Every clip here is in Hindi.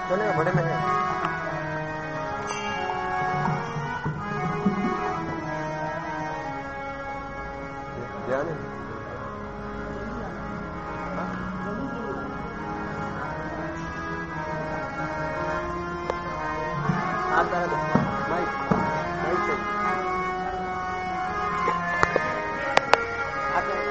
चलेगा, बड़े में है। ध्यान है। आता है माइक से आता है।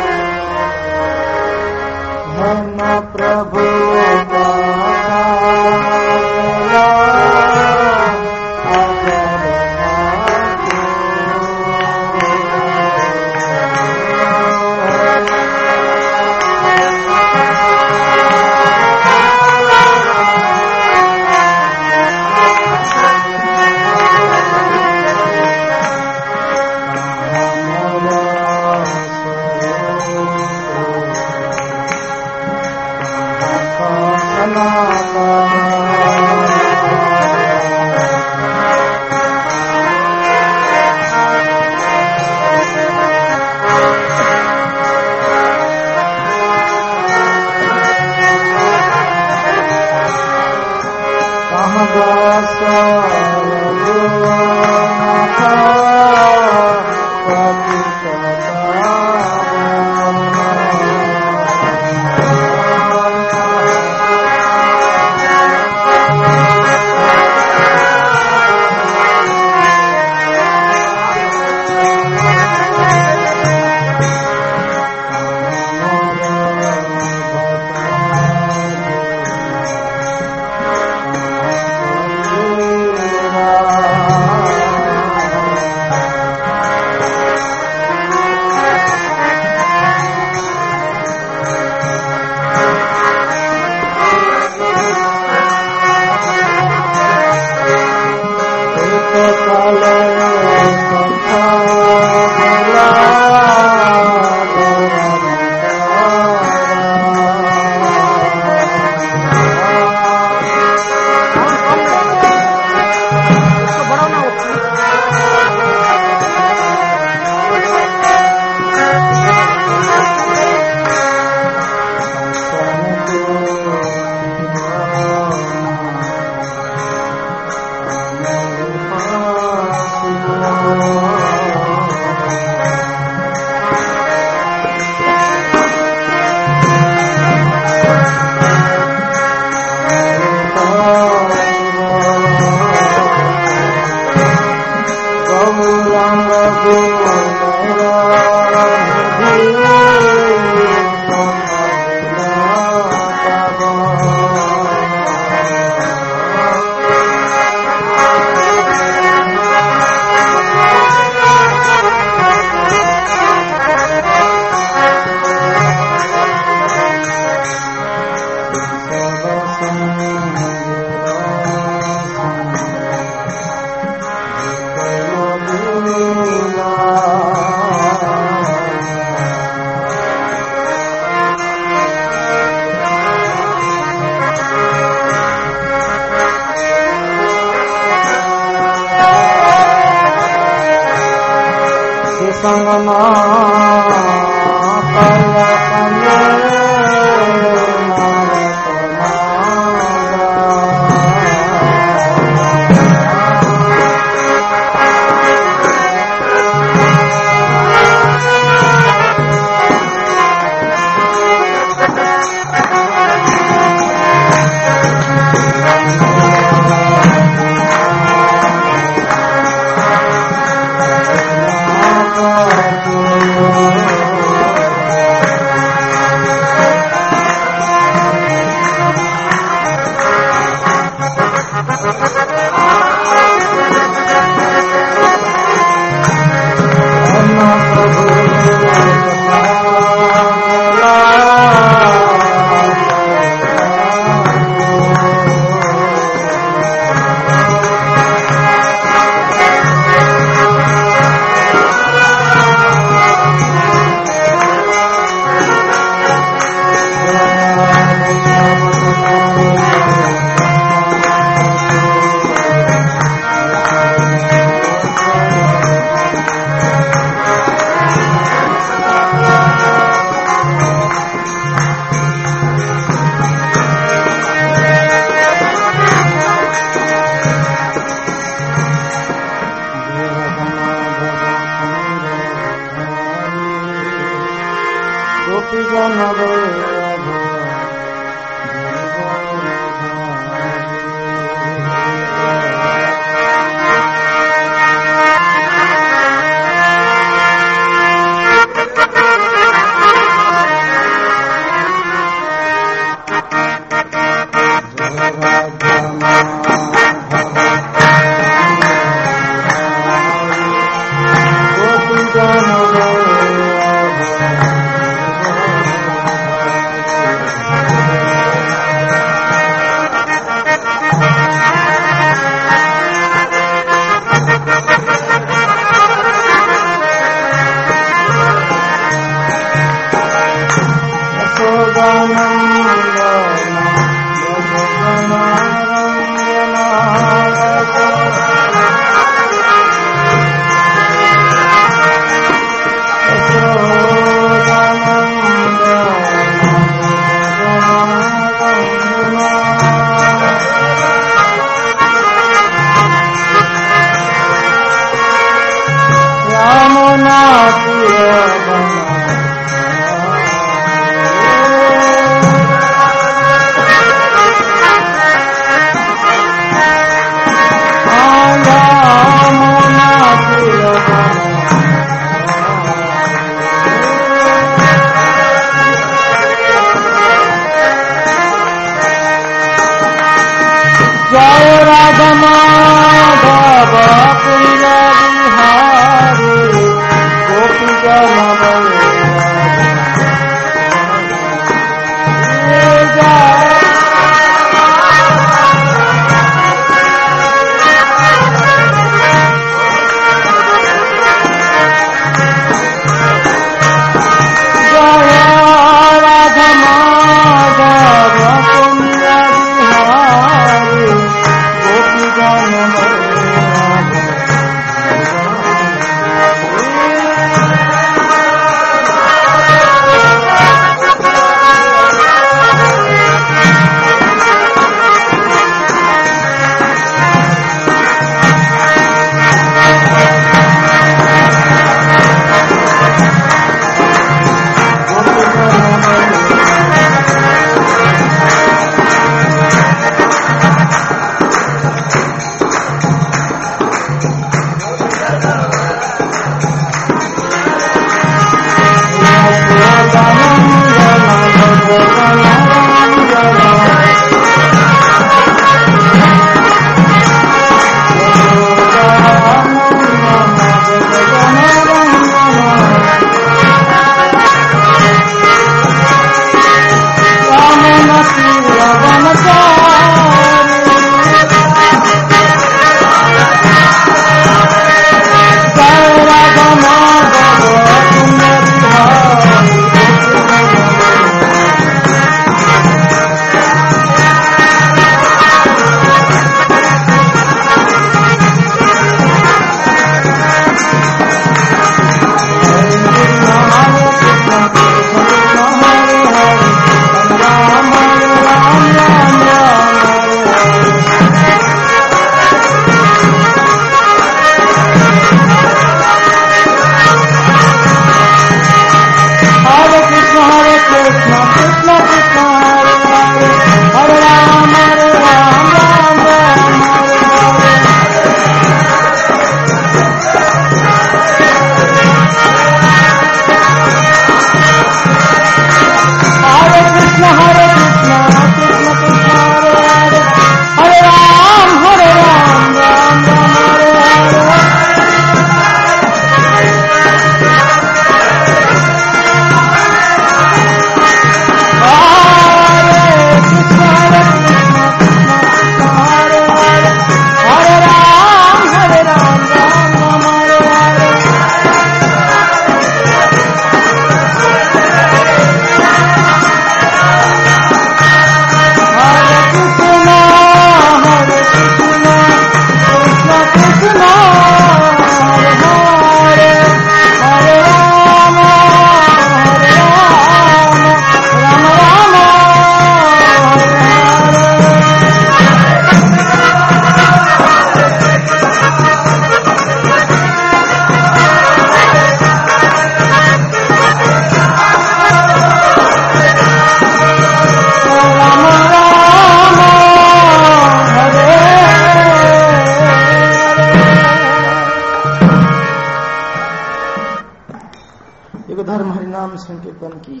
संकीर्तन की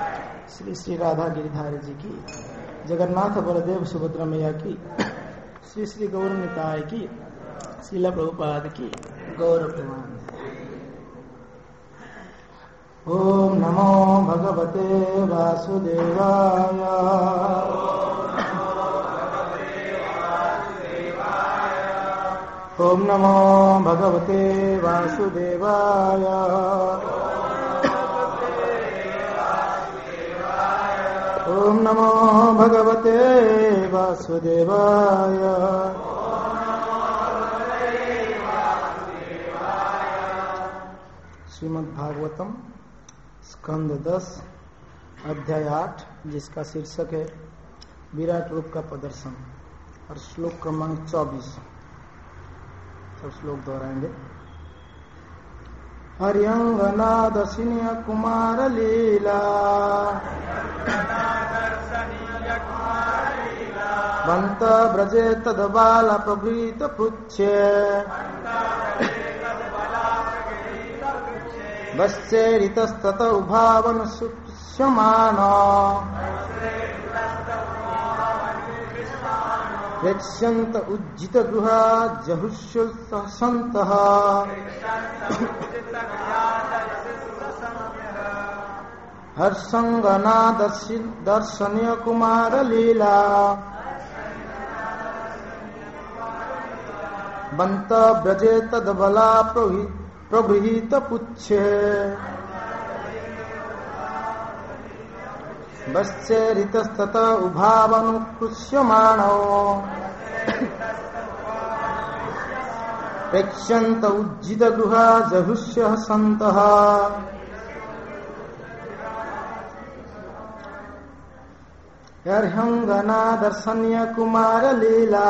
श्री श्री राधा गिरिधारी जी की, जगन्नाथ बलदेव सुभद्रा मैया की, श्री श्री गौर निताय की, श्रीला प्रभुपाद की गौर प्रमाण। ओम नमो भगवते वासुदेवाय। ओम नमो भगवते वासुदेवाय। ओम नमो भगवते वासुदेवाय। श्रीमद् भागवतम स्कंद 10 अध्याय 8, जिसका शीर्षक है विराट रूप का प्रदर्शन, और श्लोक क्रमांक 24। सब श्लोक दोहराएंगे। हरियंगनादर्शनीय कुमार लीला बंत ब्रजे तद बाल प्रभृत पुच्छे वश्चेरितस्तत उभावन सुष्यमान प्रेक्ष्यन्त उज्जित गृहा जहुष्य सन्तः हर्षंगना दर्शनीय कुमार लीला बंत ब्रजे तदबला प्रगृहीत पुच्छे वश्चेरितस्तत उभावनुकृष्यमाणो प्रेक्ष्यन्त उज्जित गृहा जहुष्य सन्तः हर्षंगना दर्शनीय कुमार लीला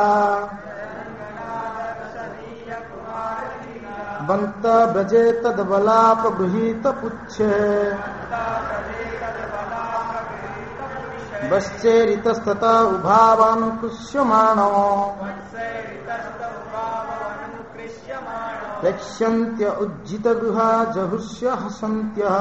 बंत ब्रजे तदबला प्रगृहीत पुच्छे वश्चेरितस्तत उभावनुकृष्यमाणो प्रेक्ष्यन्त्य उज्जित गृहा जहुष्य हसन्त्यः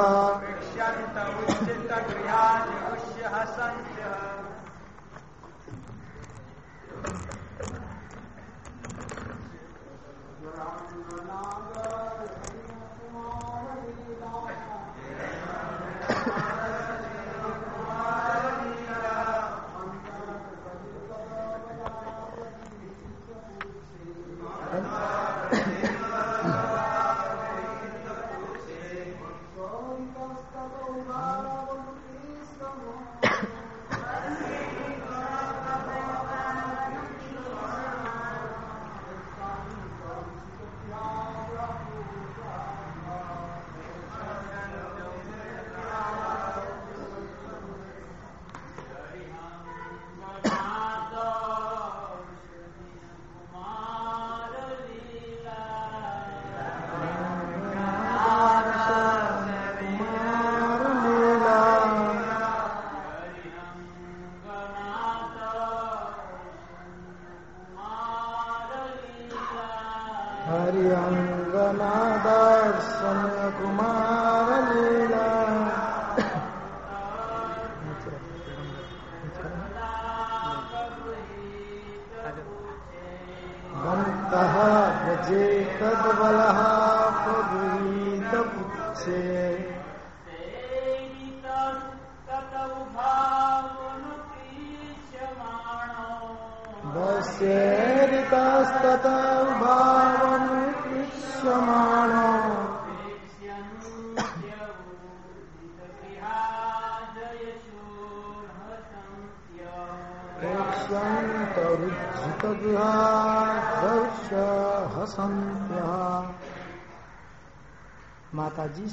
माता जी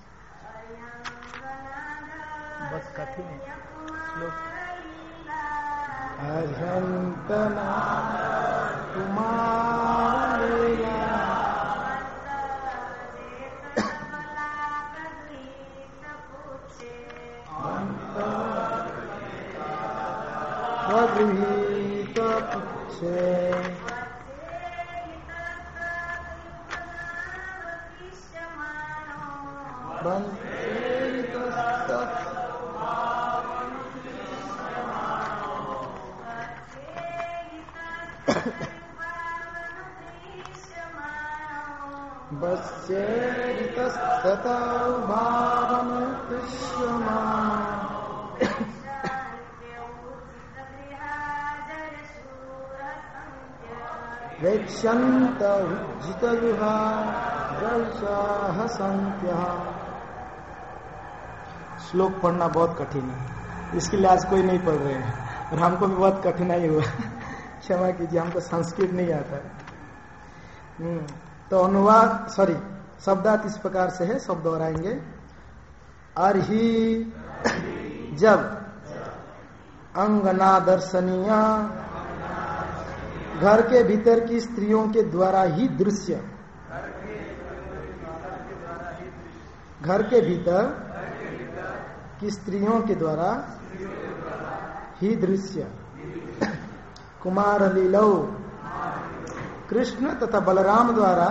बहुत कठिन श्लोक हरिहंतना कुमार प्रगृहीत पुच्छे वेक्षन्त उज्जित गृहा हसन्त्यः। श्लोक पढ़ना बहुत कठिन है, इसके लिए आज कोई नहीं पढ़ रहे हैं और हमको भी बहुत कठिनाई हुआ क्षमा कीजिए, हमको संस्कृत नहीं आता है। तो अनुवाद शब्दार्थ इस प्रकार से है, शब्द दोहराएंगे। अर्हि जब अंगना दर्शनीय, घर के भीतर की स्त्रियों के द्वारा ही दृश्य, घर के भीतर की स्त्रियों के द्वारा ही दृश्य कुमार लीलौ कृष्ण तथा बलराम द्वारा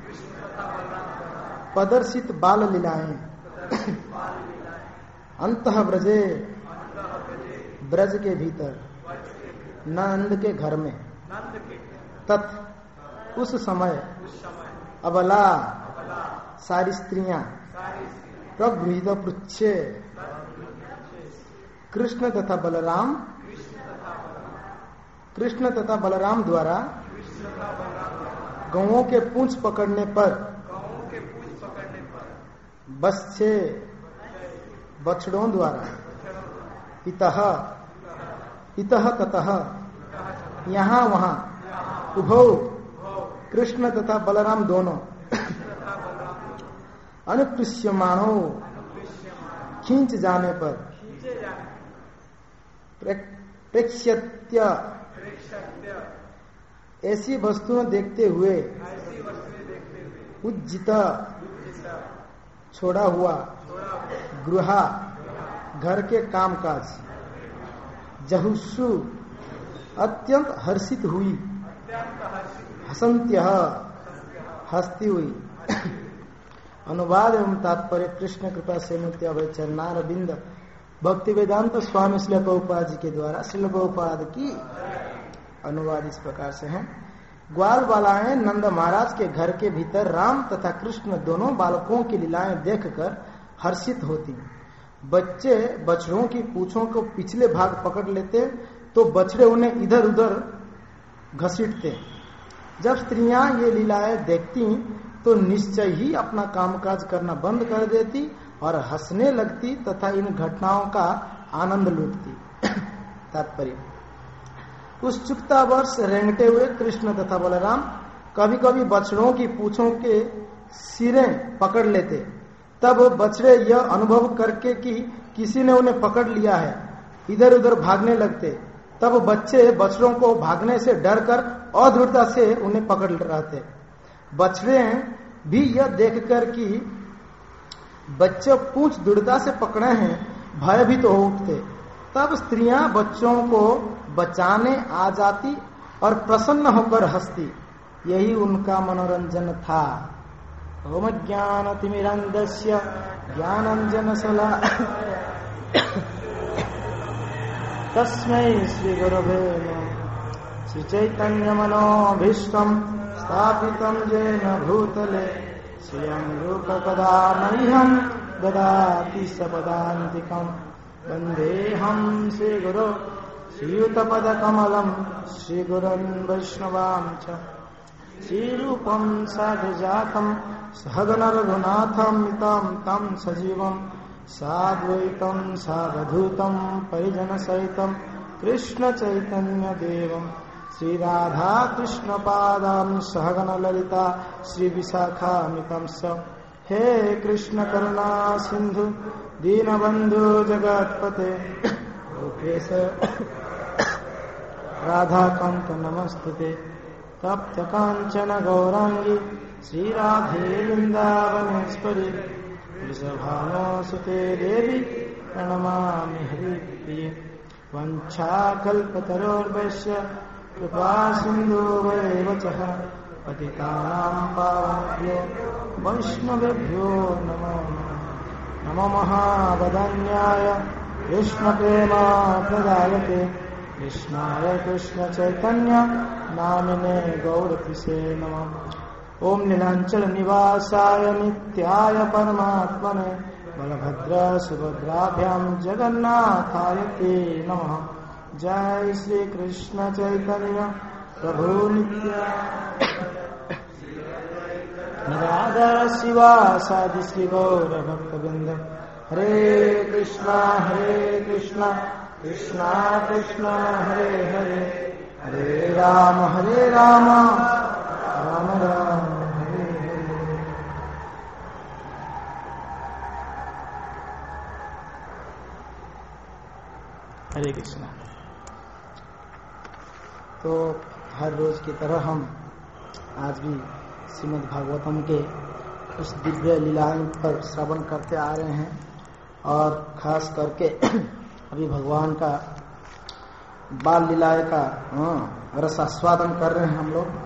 प्रदर्शित बाल लीलाएं अंतः ब्रजे ब्रज के भीतर नंद के घर में तत् उस समय अबला सारी स्त्रियां प्रगृहीत पृच्छे कृष्ण तथा बलराम द्वारा गौओं के पूंछ पकड़ने पर बच्चे बछड़ों द्वारा इतः ततः यहाँ वहां उभौ कृष्ण तथा बलराम दोनों अनुपृश्यमाणो खींच जाने पर प्रेक्ष्यत्य ऐसी वस्तुएं देखते हुए उज्जित छोड़ा हुआ गृहा घर के कामकाज जहुषु अत्यंत हर्षित हुई हसंत्य हंसती हुई। अनुवाद एवं तात्पर्य कृष्ण कृपा से मुक्ति अभय चरणार बिंद भक्ति वेदांत स्वामी श्रील प्रभुपाद जी के द्वारा श्रील प्रभुपाद की अनुवाद इस प्रकार से है। ग्वाल बालाएं नंद महाराज के घर के भीतर राम तथा कृष्ण दोनों बालकों की लीलाएं देखकर हर्षित होती। बच्चे बछड़ों की पूंछों को पिछले भाग पकड़ लेते तो बछड़े उन्हें इधर उधर घसीटते। जब स्त्रियां ये लीलाएं देखती तो निश्चय ही अपना कामकाज करना बंद कर देती और हंसने लगती तथा इन घटनाओं का आनंद लूटती। तात्पर्य उत्सुकता वर्ष रेंगते हुए कृष्ण तथा बलराम कभी कभी बछड़ों की पूंछों के सिरें पकड़ लेते। तब बछड़े यह अनुभव करके कि किसी ने उन्हें पकड़ लिया है इधर उधर भागने लगते। तब बच्चे बछड़ों को भागने से डरकर अदृढ़ता से उन्हें पकड़ रहते। बछड़े भी यह देखकर कि बच्चे पूंछ दृढ़ता से पकड़े हैं भयभीत हो उठते। तब स्त्रियां बच्चों को बचाने आ जाती और प्रसन्न होकर हंसती। यही उनका मनोरंजन था। ओम ज्ञानतिमिरन्धस्य ज्ञानाञ्जनशला तस्मै श्री गुरवे नमः। श्री चैतन्य मनोभीष्टं स्थापितं येन भूतले श्रियं रूपकदा मह्यं ददाति सपदान्तिकं। वन्देऽहं श्रीगुरो श्रीयुतपदकमलं श्रीगुरुन् वैष्णवांश्च। श्रीरूपं साधुजातं सहगणरघुनाथं मितं तं सजीवं साद्वैतं सावधूतं परिजनसहितं कृष्णचैतन्यदेवं श्रीराधा कृष्णपादां सहगणललिता श्रीविशाखामितं स। हे कृष्ण करुणा सिंधु दीनबंधु जगत्पते गोपेश राधाकांत नमस्तुते। तप्त कांचन गौरांगी श्रीराधे वृंदावनेश्वरी वृषभानुसुते देवी प्रणमामि हरिप्रिये। वंशाकल्पतरोर्वैश्य कृपा सिन्धुर्वैव च पतितानां पावनेभ्यो वैष्णवेभ्यो नमो नमः। नमो महावदन्याय कृष्णप्रेमा प्रदायते कृष्णाय कृष्ण चैतन्य नामिने गौरतिसे नमः। ओम नीलांचल निवासाय नित्याय परमात्मने बलभद्र सुभद्राभ्यां जगन्नाथाय ते नमः। जय श्री कृष्ण चैतन्य प्रभु नित्यानंद राधा शिवासादि श्री गौर भक्तवृंद। हरे कृष्णा कृष्णा कृष्णा हरे हरे हरे राम राम राम हरे हरे। हरे कृष्णा। तो हर रोज की तरह हम आज भी श्रीमद् भागवतम के उस दिव्य लीलाओं पर श्रवण करते आ रहे हैं और खास करके अभी भगवान का बाल लीलाए का रसास्वादन कर रहे हैं हम लोग।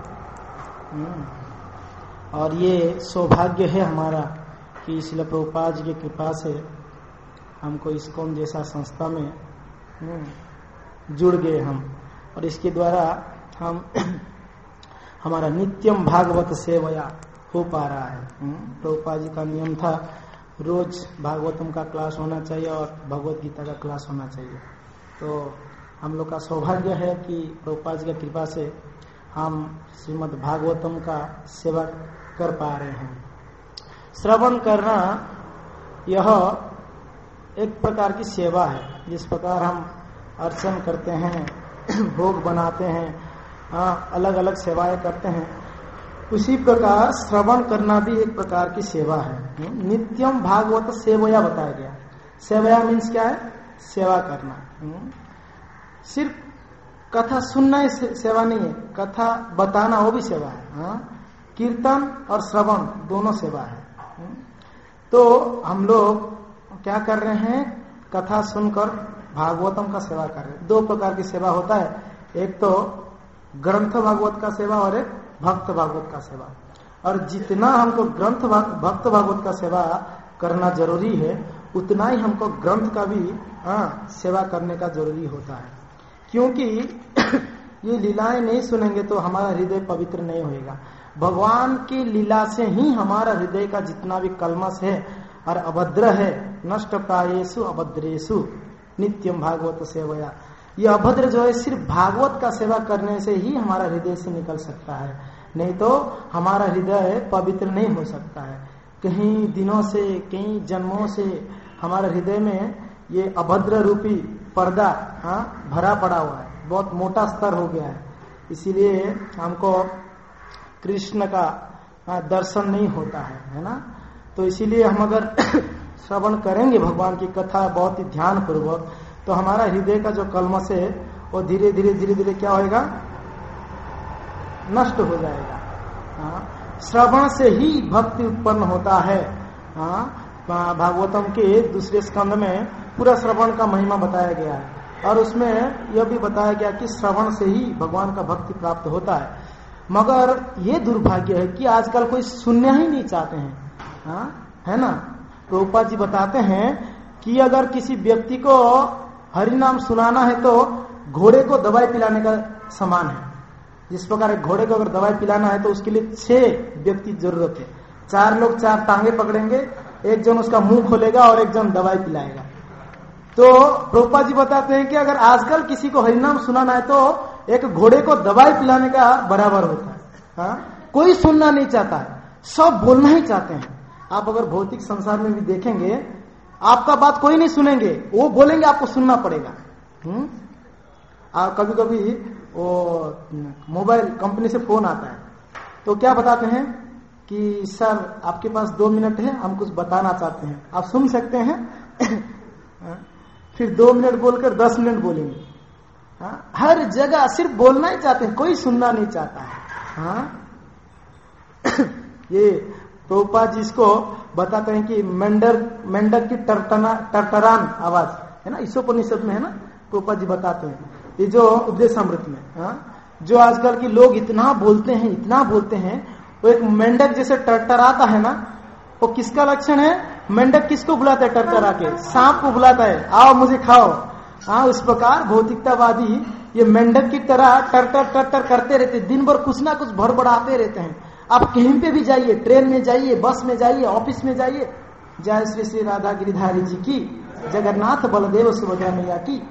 और ये सौभाग्य है हमारा कि श्रील प्रभुपाद जी की कृपा से हमको इस्कॉन जैसा संस्था में जुड़ गए हम, और इसके द्वारा हम हमारा नित्यम भागवत सेवया हो पा रहा है। प्रभुपाद जी का नियम था रोज भागवतम का क्लास होना चाहिए और भगवत गीता का क्लास होना चाहिए। तो हम लोग का सौभाग्य है कि प्रभुपाद जी की कृपा से हम श्रीमद् भागवतम का सेवा कर पा रहे हैं। श्रवण करना यह एक प्रकार की सेवा है। जिस प्रकार हम अर्चन करते हैं, भोग बनाते हैं, अलग अलग सेवाएं करते हैं, उसी प्रकार श्रवण करना भी एक प्रकार की सेवा है। नित्यम भागवत सेवया बताया गया। सेवया मीन्स क्या है? सेवा करना। सिर्फ कथा सुनना ही सेवा नहीं है, कथा बताना वो भी सेवा है। कीर्तन और श्रवण दोनों सेवा है। तो हम लोग क्या कर रहे हैं? कथा सुनकर भागवतम का सेवा कर रहे हैं। दो प्रकार की सेवा होता है, एक तो ग्रंथ भागवत का सेवा और एक भक्त भागवत का सेवा। और जितना हमको भक्त भागवत का सेवा करना जरूरी है, उतना ही हमको ग्रंथ का भी सेवा करने का जरूरी होता है। क्योंकि ये लीलाएं नहीं सुनेंगे तो हमारा हृदय पवित्र नहीं होएगा। भगवान की लीला से ही हमारा हृदय का जितना भी कलमश है और अभद्र है, नष्ट प्रायेषु अभद्रेषु नित्यम भागवत सेवया। ये अभद्र जो है सिर्फ भागवत का सेवा करने से ही हमारा हृदय से निकल सकता है, नहीं तो हमारा हृदय पवित्र नहीं हो सकता है। कहीं दिनों से, कई जन्मों से हमारे हृदय में ये अभद्र रूपी पर्दा भरा पड़ा हुआ है, बहुत मोटा स्तर हो गया है। इसीलिए हमको कृष्ण का दर्शन नहीं होता है ना। तो इसीलिए हम अगर श्रवण करेंगे भगवान की कथा बहुत ही ध्यान पूर्वक, तो हमारा हृदय का जो कलमश है वो धीरे धीरे क्या होएगा? नष्ट हो जाएगा। श्रवण से ही भक्ति उत्पन्न होता है। भागवतम के दूसरे स्कंद में पूरा श्रवण का महिमा बताया गया है और उसमें यह भी बताया गया कि श्रवण से ही भगवान का भक्ति प्राप्त होता है। मगर ये दुर्भाग्य है कि आजकल कोई सुनना ही नहीं चाहते हैं, है ना। प्रभुपाद जी बताते हैं कि अगर किसी व्यक्ति को हरि नाम सुनाना है तो घोड़े को दवाई पिलाने का समान है। जिस प्रकार एक घोड़े को अगर दवाई पिलाना है तो उसके लिए 6 व्यक्ति जरूरत है। 4 लोग 4 टांगे पकड़ेंगे, एक जन उसका मुंह खोलेगा और एक जन दवाई पिलाएगा। तो प्रभुपाद जी बताते हैं कि अगर आजकल किसी को हरिनाम सुनाना है तो एक घोड़े को दवाई पिलाने का बराबर होता है। कोई सुनना नहीं चाहता है, सब बोलना ही चाहते हैं। आप अगर भौतिक संसार में भी देखेंगे, आपका बात कोई नहीं सुनेंगे, वो बोलेंगे आपको सुनना पड़ेगा। कभी कभी वो मोबाइल कंपनी से फोन आता है तो क्या बताते हैं कि सर आपके पास 2 मिनट है, हम कुछ बताना चाहते हैं, आप सुन सकते हैं। फिर 2 मिनट बोलकर 10 मिनट बोलेंगे। हर जगह सिर्फ बोलना ही चाहते हैं, कोई सुनना नहीं चाहता है। ये प्रभुपाद जी इसको बताते हैं कि मेंढक की टरटरान आवाज है ना, ईशोपनिषद में है ना, प्रभुपाद जी बताते हैं। ये जो उपदेशामृत में जो आजकल के लोग इतना बोलते हैं, वो एक मेंढक जैसे टरटराता है ना, वो किसका लक्षण है? मेंढक किसको बुलाता है? टरटरा के सांप को बुलाता है, आओ मुझे खाओ। इस प्रकार भौतिकतावादी ये मेंढक की तरह टरटर करते रहते, दिन भर कुछ ना कुछ भड़बड़ाते रहते हैं। आप कहीं पे भी जाइए, ट्रेन में जाइए, बस में जाइए, ऑफिस में जाइए, जय श्री श्री राधा गिरिधारी जी की, जगन्नाथ बलदेव सुभद्रा मैया की।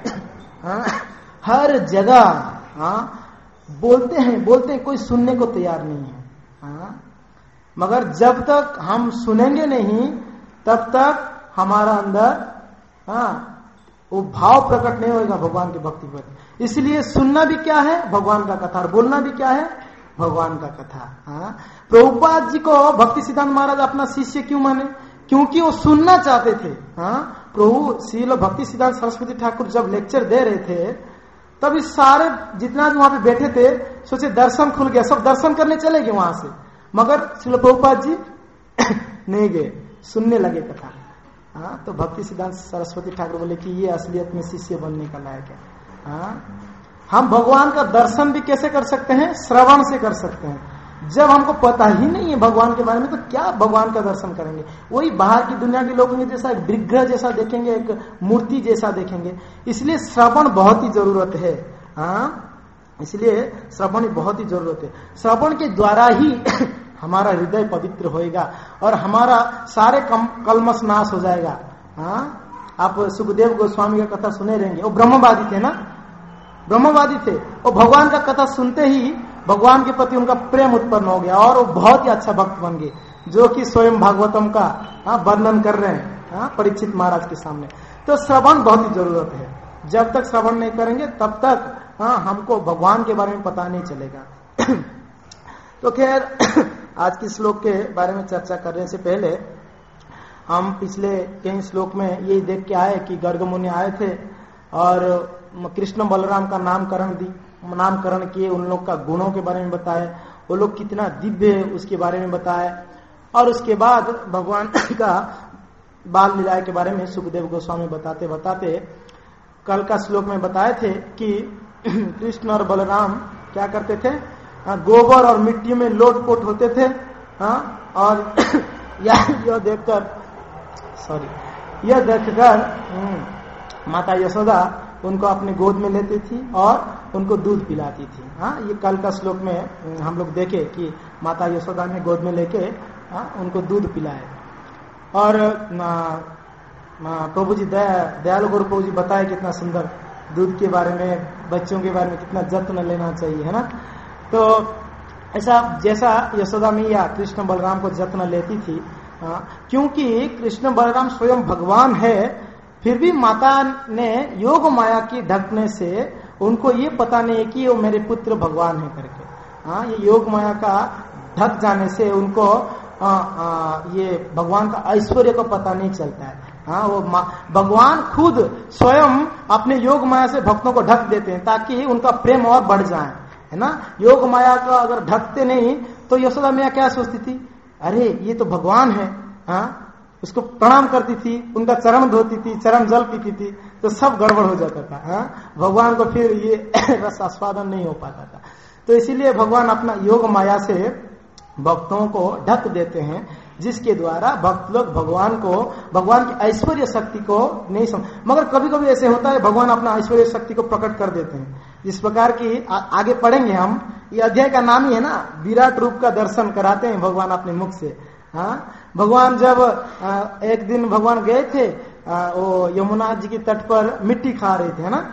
हर जगह बोलते हैं, कोई सुनने को तैयार नहीं है। मगर जब तक हम सुनेंगे नहीं तब तक हमारा अंदर वो भाव प्रकट नहीं होगा भगवान की भक्ति पर। इसलिए सुनना भी क्या है? भगवान का कथा। और बोलना भी क्या है? भगवान का कथा। प्रभुपाद जी को भक्ति सिद्धांत महाराज अपना शिष्य क्यों माने? क्योंकि वो सुनना चाहते थे। प्रभु श्रील भक्ति सिद्धांत सरस्वती ठाकुर जब लेक्चर दे रहे थे तब इस सारे जितना भी वहां पे बैठे थे सोचे दर्शन खुल गया, सब दर्शन करने चले गए वहां से। मगर श्रील प्रभुपाद जी नहीं गए, सुनने लगे कथा। हाँ, तो भक्ति सिद्धांत सरस्वती ठाकुर बोले कि ये असलियत में शिष्य बनने का लायक है। हाँ, हम भगवान का दर्शन भी कैसे कर सकते हैं? श्रवण से कर सकते हैं। जब हमको पता ही नहीं है भगवान के बारे में तो क्या भगवान का दर्शन करेंगे? वही बाहर की दुनिया के लोगों के जैसा एक विग्रह जैसा देखेंगे, एक मूर्ति जैसा देखेंगे। इसलिए श्रवण बहुत ही जरूरत है। हाँ, इसलिए श्रवण बहुत ही जरूरत है। श्रवण के द्वारा ही हमारा हृदय पवित्र होएगा और हमारा सारे कलमश नाश हो जाएगा। हाँ, आप सुखदेव गोस्वामी का कथा सुने रहेंगे। वो ब्रह्मवादी थे ना, ब्रह्मवादी थे। वो भगवान का कथा सुनते ही भगवान के प्रति उनका प्रेम उत्पन्न हो गया और वो बहुत ही अच्छा भक्त बन गए, जो कि स्वयं भागवतम का वर्णन कर रहे हैं परीक्षित महाराज के सामने। तो श्रवण बहुत ही जरूरत है। जब तक श्रवण नहीं करेंगे तब तक हमको भगवान के बारे में पता नहीं चलेगा। तो खैर, आज की श्लोक के बारे में चर्चा करने से पहले हम पिछले कई श्लोक में ये देख के आए कि गर्ग मुनि आए थे और कृष्ण बलराम का नामकरण किए, उन लोग का गुणों के बारे में बताए, वो लोग कितना दिव्य है उसके बारे में बताए। और उसके बाद भगवान का बाल लीला के बारे में सुखदेव गोस्वामी बताते बताते कल का श्लोक में बताए थे कि कृष्ण और बलराम क्या करते थे? गोबर और मिट्टी में लोटपोट होते थे। और यह देखकर माता यशोदा उनको अपने गोद में लेती थी और उनको दूध पिलाती थी। ये कल का श्लोक में हम लोग देखे कि माता यशोदा ने गोद में लेके उनको दूध पिलाए। और प्रभु जी दयालु गुरु प्रभु जी बताए कितना सुंदर दूध के बारे में, बच्चों के बारे में कितना जत्न लेना चाहिए, है ना। तो ऐसा जैसा यशोदा मैया कृष्ण बलराम को जत्न लेती थी, क्योंकि कृष्ण बलराम स्वयं भगवान है, फिर भी माता ने योग माया की ढकने से उनको ये पता नहीं है कि वो मेरे पुत्र भगवान है करके। ये योग माया का ढक जाने से उनको ये भगवान का ऐश्वर्य को पता नहीं चलता है। वो भगवान खुद स्वयं अपने योग माया से भक्तों को ढक देते हैं ताकि उनका प्रेम और बढ़ जाए, है ना। योग माया का अगर ढकते नहीं तो यशोदा मैया क्या सोचती थी? अरे ये तो भगवान है। उसको प्रणाम करती थी, उनका चरण धोती थी, चरण जल पीती थी, तो सब गड़बड़ हो जाता था। भगवान को फिर ये रस आस्वादन नहीं हो पाता था। तो इसीलिए भगवान अपना योग माया से भक्तों को ढक देते हैं, जिसके द्वारा भक्त लोग भगवान की ऐश्वर्य शक्ति को नहीं समझ। मगर कभी कभी ऐसे होता है भगवान अपना ऐश्वर्य शक्ति को प्रकट कर देते हैं, जिस प्रकार की आगे पढ़ेंगे हम। ये अध्याय का नाम ही है ना, विराट रूप का दर्शन कराते हैं भगवान अपने मुख से। भगवान जब एक दिन भगवान गए थे वो यमुना जी के तट पर मिट्टी खा रहे थे, है ना।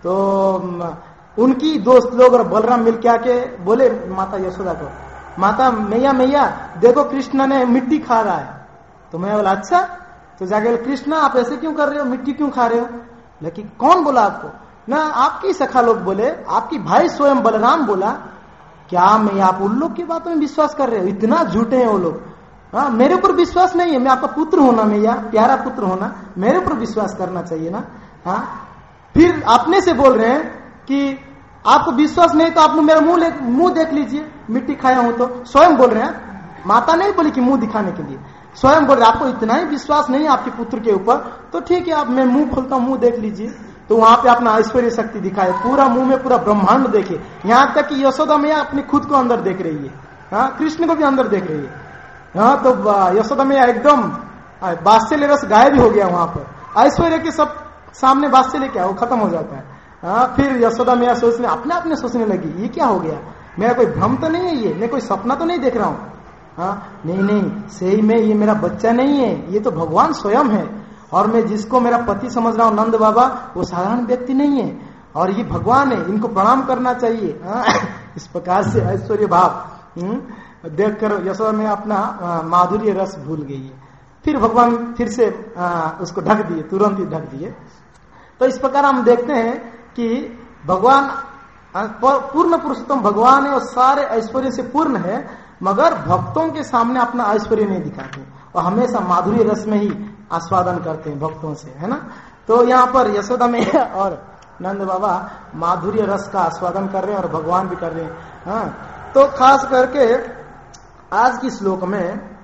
तो उनकी दोस्त लोग और बलराम मिलके आके बोले माता यशोदा को, माता मैया देखो कृष्ण ने मिट्टी खा रहा है। तो मैं बोला अच्छा। तो जाके बोले कृष्ण आप ऐसे क्यों कर रहे हो, मिट्टी क्यों खा रहे हो? लेकिन कौन बोला आपको? ना आपकी सखा लोग बोले, आपकी भाई स्वयं बलराम बोला। क्या मैं आप उन लोग की बातों में विश्वास कर रहे हो? इतना झूठे हैं वो लोग। मेरे ऊपर विश्वास नहीं है, मैं आपका पुत्र होना, मैया प्यारा पुत्र होना, मेरे ऊपर विश्वास करना चाहिए ना। फिर अपने से बोल रहे हैं कि आपको विश्वास नहीं तो आप मेरा मुंह देख लीजिए, मिट्टी खाया हूं। तो स्वयं बोल रहे हैं, माता नहीं बोली कि मुंह दिखाने के लिए, स्वयं बोल रहे आपको इतना ही विश्वास नहीं है आपके पुत्र के ऊपर, तो ठीक है आप मैं मुंह खोलता हूं, मुंह देख लीजिए। तो वहां पे अपना ऐश्वर्य शक्ति दिखाए, पूरा मुंह में पूरा ब्रह्मांड देखे, यहां तक कि यशोदा मैया अपनी खुद को अंदर देख रही है, कृष्ण को भी अंदर देख रही है। तो यशोदा मैया एकदम बात्सल्य रस गायब भी हो गया वहां पर। ऐश्वर्य के सब सामने बात्सल्य क्या वो खत्म हो जाता है। फिर यशोदा मैया अपने सोचने लगी ये क्या हो गया, मेरा कोई भ्रम तो नहीं है, ये मैं कोई सपना तो नहीं देख रहा हूँ। नहीं सही में ये मेरा बच्चा नहीं है, ये तो भगवान स्वयं है। और मैं जिसको मेरा पति समझ रहा हूँ नंद बाबा, वो साधारण व्यक्ति नहीं है और ये भगवान है, इनको प्रणाम करना चाहिए। इस प्रकार से ऐश्वर्य भाव देखकर यशोदा में अपना माधुर्य रस भूल गई है। फिर भगवान फिर से उसको ढक दिए, तुरंत ही ढक दिए। तो इस प्रकार हम देखते हैं कि भगवान पूर्ण पुरुषोत्तम भगवान है और सारे ऐश्वर्य से पूर्ण है, मगर भक्तों के सामने अपना ऐश्वर्य नहीं दिखाते और हमेशा माधुर्य रस में ही आस्वादन करते हैं भक्तों से, है ना। तो यहाँ पर यशोदा मैया और नंद बाबा माधुर्य रस का आस्वादन कर रहे हैं और भगवान भी कर रहे हैं। तो खास करके आज की श्लोक में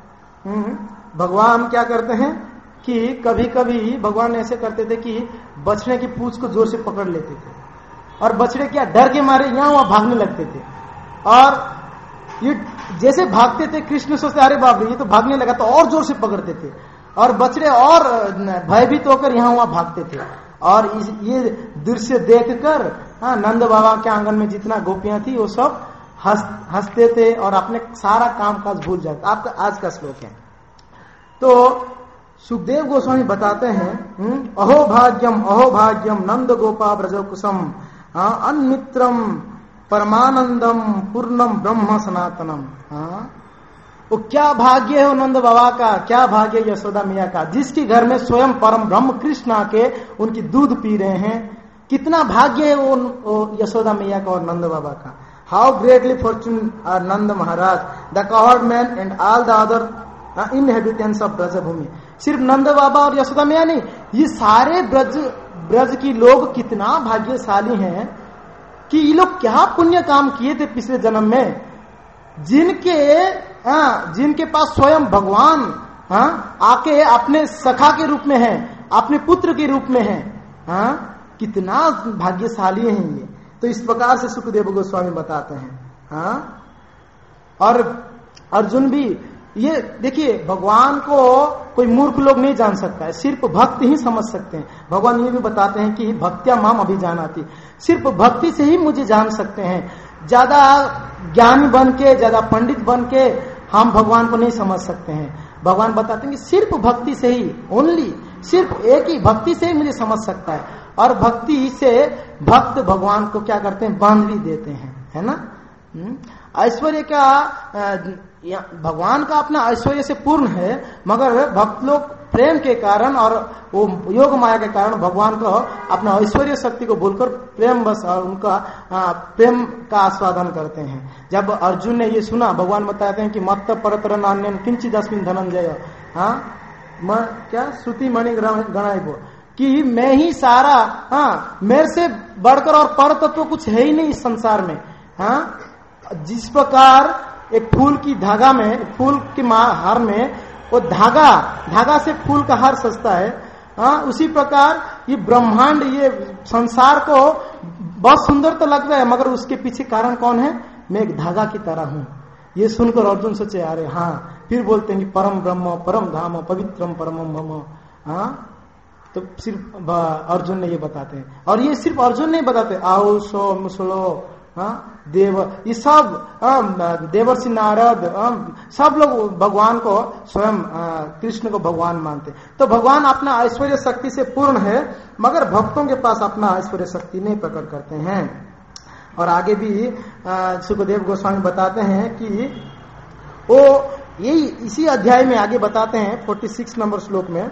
भगवान क्या करते हैं कि कभी कभी भगवान ऐसे करते थे कि बछड़े की पूंछ को जोर से पकड़ लेते थे और बछड़े क्या डर के मारे यहाँ वहां भागने लगते थे। और ये जैसे भागते थे कृष्ण सोचते अरे बाप रे ये तो भागने लगा, तो और जोर से पकड़ते थे और बछड़े और भयभीत होकर यहाँ वहां भागते थे। और ये दृश्य देखकर नंद बाबा के आंगन में जितना गोपियां थी वो सब हंसते थे और अपने सारा काम काज भूल जाते। आपका आज का श्लोक है। तो सुखदेव गोस्वामी बताते हैं अहो भाग्यम नंद गोपा ब्रज कुसुम अन्मित्रम परमानंदम पूर्णम ब्रह्म सनातनम। वो क्या भाग्य है नंद बाबा का, क्या भाग्य यशोदा मैया का, जिसके घर में स्वयं परम ब्रह्म कृष्ण आके उनकी दूध पी रहे हैं। कितना भाग्य है वो यशोदा मैया का और नंद बाबा का। How greatly fortune are Nand Maharaj the cowherd man and all the other inhabitants of Brajbhumi. सिर्फ नंद बाबा और यशोदा मैया नहीं, ये सारे ब्रज की लोग कितना भाग्यशाली हैं कि ये लोग क्या पुण्य काम किए थे पिछले जन्म में, जिनके पास स्वयं भगवान आके अपने सखा के रूप में है, अपने पुत्र के रूप में है। कितना भाग्यशाली हैं ये। तो इस प्रकार से सुखदेव गोस्वामी बताते हैं। और अर्जुन भी ये देखिए, भगवान को कोई मूर्ख लोग नहीं जान सकता है, सिर्फ भक्त ही समझ सकते हैं। भगवान ये भी बताते हैं कि भक्त्या माम अभिजानाति, सिर्फ भक्ति से ही मुझे जान सकते हैं। ज्यादा ज्ञानी बन के, ज्यादा पंडित बन के हम भगवान को नहीं समझ सकते हैं। भगवान बताते हैं कि सिर्फ भक्ति से ही, ओनली सिर्फ एक ही भक्ति से ही मुझे समझ सकता है। और भक्ति से भक्त भगवान को क्या करते हैं, बांध भी देते हैं, है ना। ऐश्वर्य का भगवान का अपना ऐश्वर्य से पूर्ण है, मगर भक्त लोग प्रेम के कारण और वो योग माया के कारण भगवान को अपना ऐश्वर्य शक्ति को भूलकर प्रेम बस और उनका प्रेम का आस्वादन करते हैं। जब अर्जुन ने ये सुना, भगवान बताते हैं कि मत्त परतर नान्यन किंचित अस्मिन् धनंजय, क्या श्रुति मणि गणाइबो, कि मैं ही सारा, मेरे से बढ़कर और पर तत्व कुछ है ही नहीं इस संसार में। जिस प्रकार एक फूल की धागा में, फूल के हार में वो धागा से फूल का हार सजता है, उसी प्रकार ये ब्रह्मांड, ये संसार को बहुत सुंदर तो लगता है, मगर उसके पीछे कारण कौन है, मैं एक धागा की तरह हूं। ये सुनकर अर्जुन सोचे अरे फिर बोलते हैं कि परम ब्रह्म परम धाम पवित्रम परमम भम। तो सिर्फ अर्जुन ने ये बताते हैं, और ये सिर्फ अर्जुन नहीं बताते, आओ सो मुसलो देव, ये सब देवर्षि नारद, सब लोग भगवान को स्वयं कृष्ण को भगवान मानते। तो भगवान अपना ऐश्वर्य शक्ति से पूर्ण है, मगर भक्तों के पास अपना ऐश्वर्य शक्ति नहीं प्रकट करते हैं। और आगे भी सुखदेव गोस्वामी बताते हैं कि वो यही इसी अध्याय में आगे बताते हैं 46 नंबर श्लोक में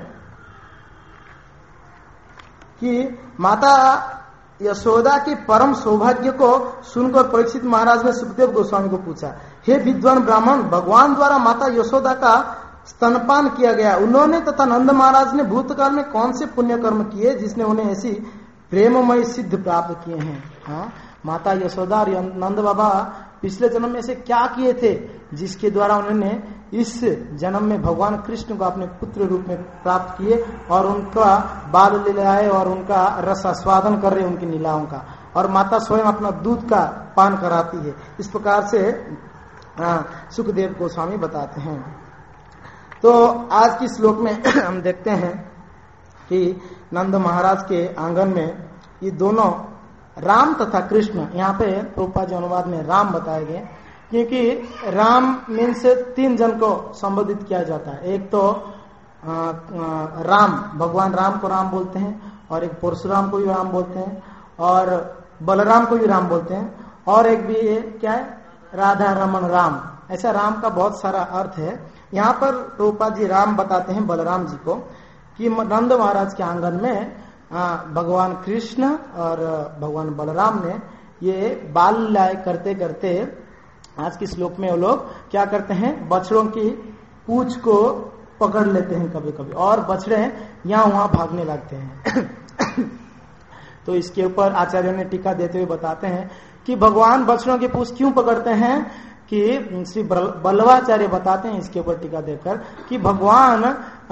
कि माता यशोदा के परम सौभाग्य को सुनकर परीक्षित महाराज ने सुखदेव गोस्वामी को पूछा, हे विद्वान ब्राह्मण, भगवान द्वारा माता यशोदा का स्तनपान किया गया, उन्होंने तथा नंद महाराज ने भूतकाल में कौन से पुण्य कर्म किए जिसने उन्हें ऐसी प्रेममय सिद्ध प्राप्त किए हैं। माता यशोदा और नंद बाबा पिछले जन्म में ऐसे क्या किए थे जिसके द्वारा उन्होंने इस जन्म में भगवान कृष्ण को अपने पुत्र रूप में प्राप्त किए और उनका बाल लीलाएं और उनका रस आस्वादन कर रहे उनकी लीलाओं का, और माता स्वयं अपना दूध का पान कराती है। इस प्रकार से सुखदेव गोस्वामी बताते हैं। तो आज की श्लोक में हम देखते हैं कि नंद महाराज के आंगन में ये दोनों राम तथा कृष्ण, यहाँ पे प्रभुपाद जी अनुवाद में राम बताए गए, क्योंकि राम मीन्स 3 जन को संबोधित किया जाता है। एक तो राम, भगवान राम को राम बोलते हैं, और एक परशुराम को भी राम बोलते हैं, और बलराम को भी राम बोलते हैं, और एक भी क्या है, राधा रमन राम। ऐसा राम का बहुत सारा अर्थ है। यहाँ पर प्रभुपाद जी राम बताते हैं बलराम जी को कि नंद महाराज के आंगन में भगवान कृष्ण और भगवान बलराम ने ये बाल लीलाएं करते करते आज के श्लोक में वो लोग क्या करते हैं, बछड़ों की पूंछ को पकड़ लेते हैं कभी कभी, और बछड़े यहाँ वहां भागने लगते हैं। तो इसके ऊपर आचार्यों ने टीका देते हुए बताते हैं कि भगवान बछड़ों की पूंछ क्यों पकड़ते हैं, कि श्री बल्लवाचार्य बताते हैं इसके ऊपर टीका देकर कि भगवान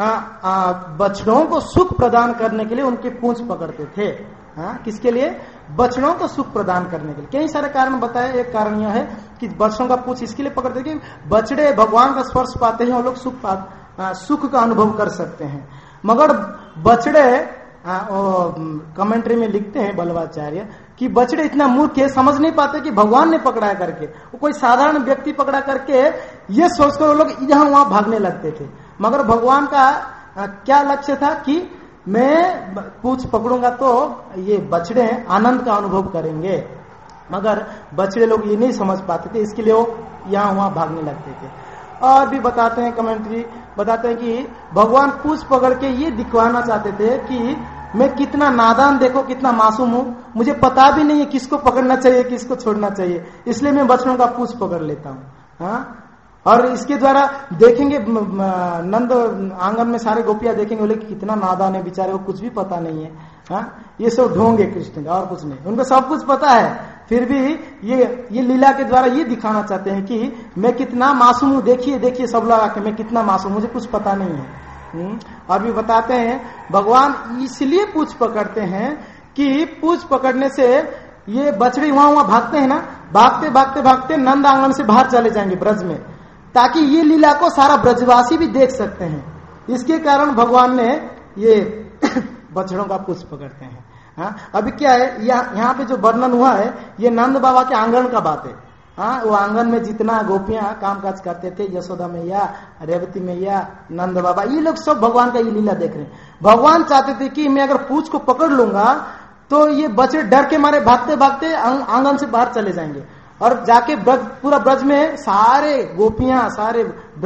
बछड़ों को सुख प्रदान करने के लिए उनकी पूंछ पकड़ते थे। किसके लिए? बछड़ों को सुख प्रदान करने के लिए। कई सारे कारण बताए। एक कारण यह है कि बछड़ों का पूंछ इसके लिए पकड़ते कि बछड़े भगवान का स्पर्श पाते हैं और लोग सुख का अनुभव कर सकते हैं। मगर बछड़े कमेंट्री में लिखते हैं बल्लवाचार्य कि बछड़े इतना मूर्ख है, समझ नहीं पाते कि भगवान ने पकड़ा है करके। वो कोई साधारण व्यक्ति पकड़ा करके ये सोचकर वो लोग यहां वहां भागने लगते थे। मगर भगवान का क्या लक्ष्य था कि मैं पूंछ पकड़ूंगा तो ये बछड़े आनंद का अनुभव करेंगे। मगर बछड़े लोग ये नहीं समझ पाते थे, इसके लिए वो यहां वहां भागने लगते थे। और भी बताते हैं कमेंट्री, बताते हैं कि भगवान पूंछ पकड़ के ये दिखवाना चाहते थे कि मैं कितना नादान, देखो कितना मासूम हूं, मुझे पता भी नहीं है किसको पकड़ना चाहिए किसको छोड़ना चाहिए, इसलिए मैं बछड़ों का पूंछ पकड़ लेता हूं। और इसके द्वारा देखेंगे नंद आंगन में सारे गोपियां देखेंगे, बोले कितना नादान है बेचारे, वो कुछ भी पता नहीं है। ये सब ढोंगे कृष्ण का और कुछ नहीं, उनको सब कुछ पता है, फिर भी ये लीला के द्वारा ये दिखाना चाहते हैं कि मैं कितना मासूम हूं, देखिए सब लोग आके मैं कितना मासूम, मुझे कुछ पता नहीं है। और भी बताते हैं भगवान इसलिए पूंछ पकड़ते हैं कि पूंछ पकड़ने से ये बछड़े वहां भागते हैं ना, भागते भागते भागते नंद आंगन से बाहर चले जाएंगे ब्रज में, ताकि ये लीला को सारा ब्रजवासी भी देख सकते हैं। इसके कारण भगवान ने ये बछड़ों का पूंछ पकड़ते हैं। अभी क्या है यहाँ पे जो वर्णन हुआ है ये नंद बाबा के आंगन का बात है। वो आंगन में जितना गोपियां कामकाज करते थे, यशोदा मैया, रेवती मैया, नंद बाबा, ये लोग सब भगवान का ये लीला देख रहे हैं। भगवान चाहते थे कि मैं अगर पूंछ को पकड़ लूंगा तो ये बच्चे डर के मारे भागते भागते आंगन से बाहर चले जाएंगे और जाके पूरा ब्रज में सारे गोपियां, सारे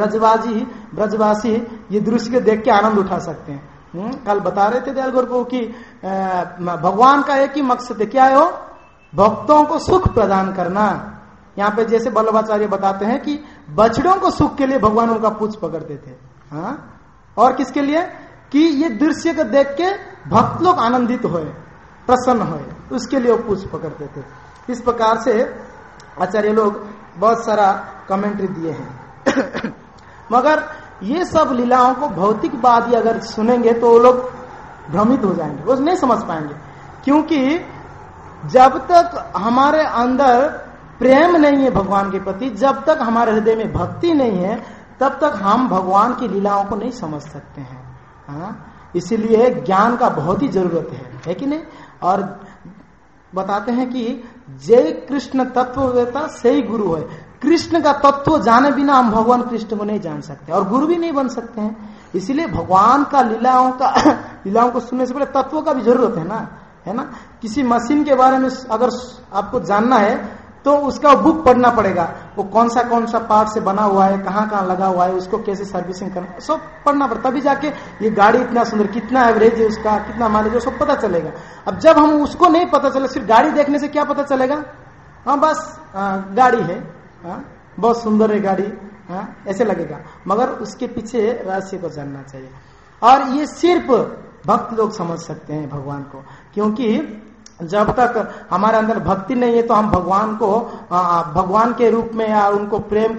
ब्रजवासी ये दृश्य के देख के आनंद उठा सकते हैं। कल बता रहे थे दयाल गुरु कि भगवान का एक ही मकसद है, क्या है वो? भक्तों को सुख प्रदान करना। यहाँ पे जैसे बल्लवाचार्य बताते हैं कि बछड़ों को सुख के लिए भगवान उनका पूंछ पकड़ते थे। और किसके लिए? कि ये दृश्य को देख के भक्त लोग आनंदित होए, प्रसन्न होए, उसके लिए वो पूंछ पकड़ते थे। इस प्रकार से आचार्य लोग बहुत सारा कमेंट्री दिए हैं। मगर ये सब लीलाओं को भौतिकवादी अगर सुनेंगे तो वो लोग भ्रमित हो जाएंगे, वो नहीं समझ पाएंगे। क्योंकि जब तक हमारे अंदर प्रेम नहीं है भगवान के प्रति, जब तक हमारे हृदय में भक्ति नहीं है, तब तक हम भगवान की लीलाओं को नहीं समझ सकते हैं। इसीलिए ज्ञान का बहुत ही जरूरत है कि नहीं? और बताते हैं कि जय कृष्ण तत्ववेता सही गुरु है। कृष्ण का तत्व जाने बिना हम भगवान कृष्ण को नहीं जान सकते और गुरु भी नहीं बन सकते हैं। इसीलिए भगवान का लीलाओं को सुनने से पहले तत्व का भी जरूरत है ना। किसी मशीन के बारे में अगर आपको जानना है तो उसका बुक पढ़ना पड़ेगा, वो कौन सा पार्ट से बना हुआ है, कहाँ लगा हुआ है, उसको कैसे सर्विसिंग करना, सब पढ़ना पड़ता, तभी जाके ये गाड़ी इतना सुंदर, कितना एवरेज है उसका, कितना माइलेज, सब पता चलेगा। अब जब हम उसको नहीं पता चले, सिर्फ गाड़ी देखने से क्या पता चलेगा? बस गाड़ी है, बहुत सुंदर है गाड़ी, ऐसे लगेगा। मगर उसके पीछे रहस्य को जानना चाहिए। और ये सिर्फ भक्त लोग समझ सकते हैं भगवान को, क्योंकि जब तक हमारे अंदर भक्ति नहीं है तो हम भगवान को भगवान के रूप में या उनको प्रेम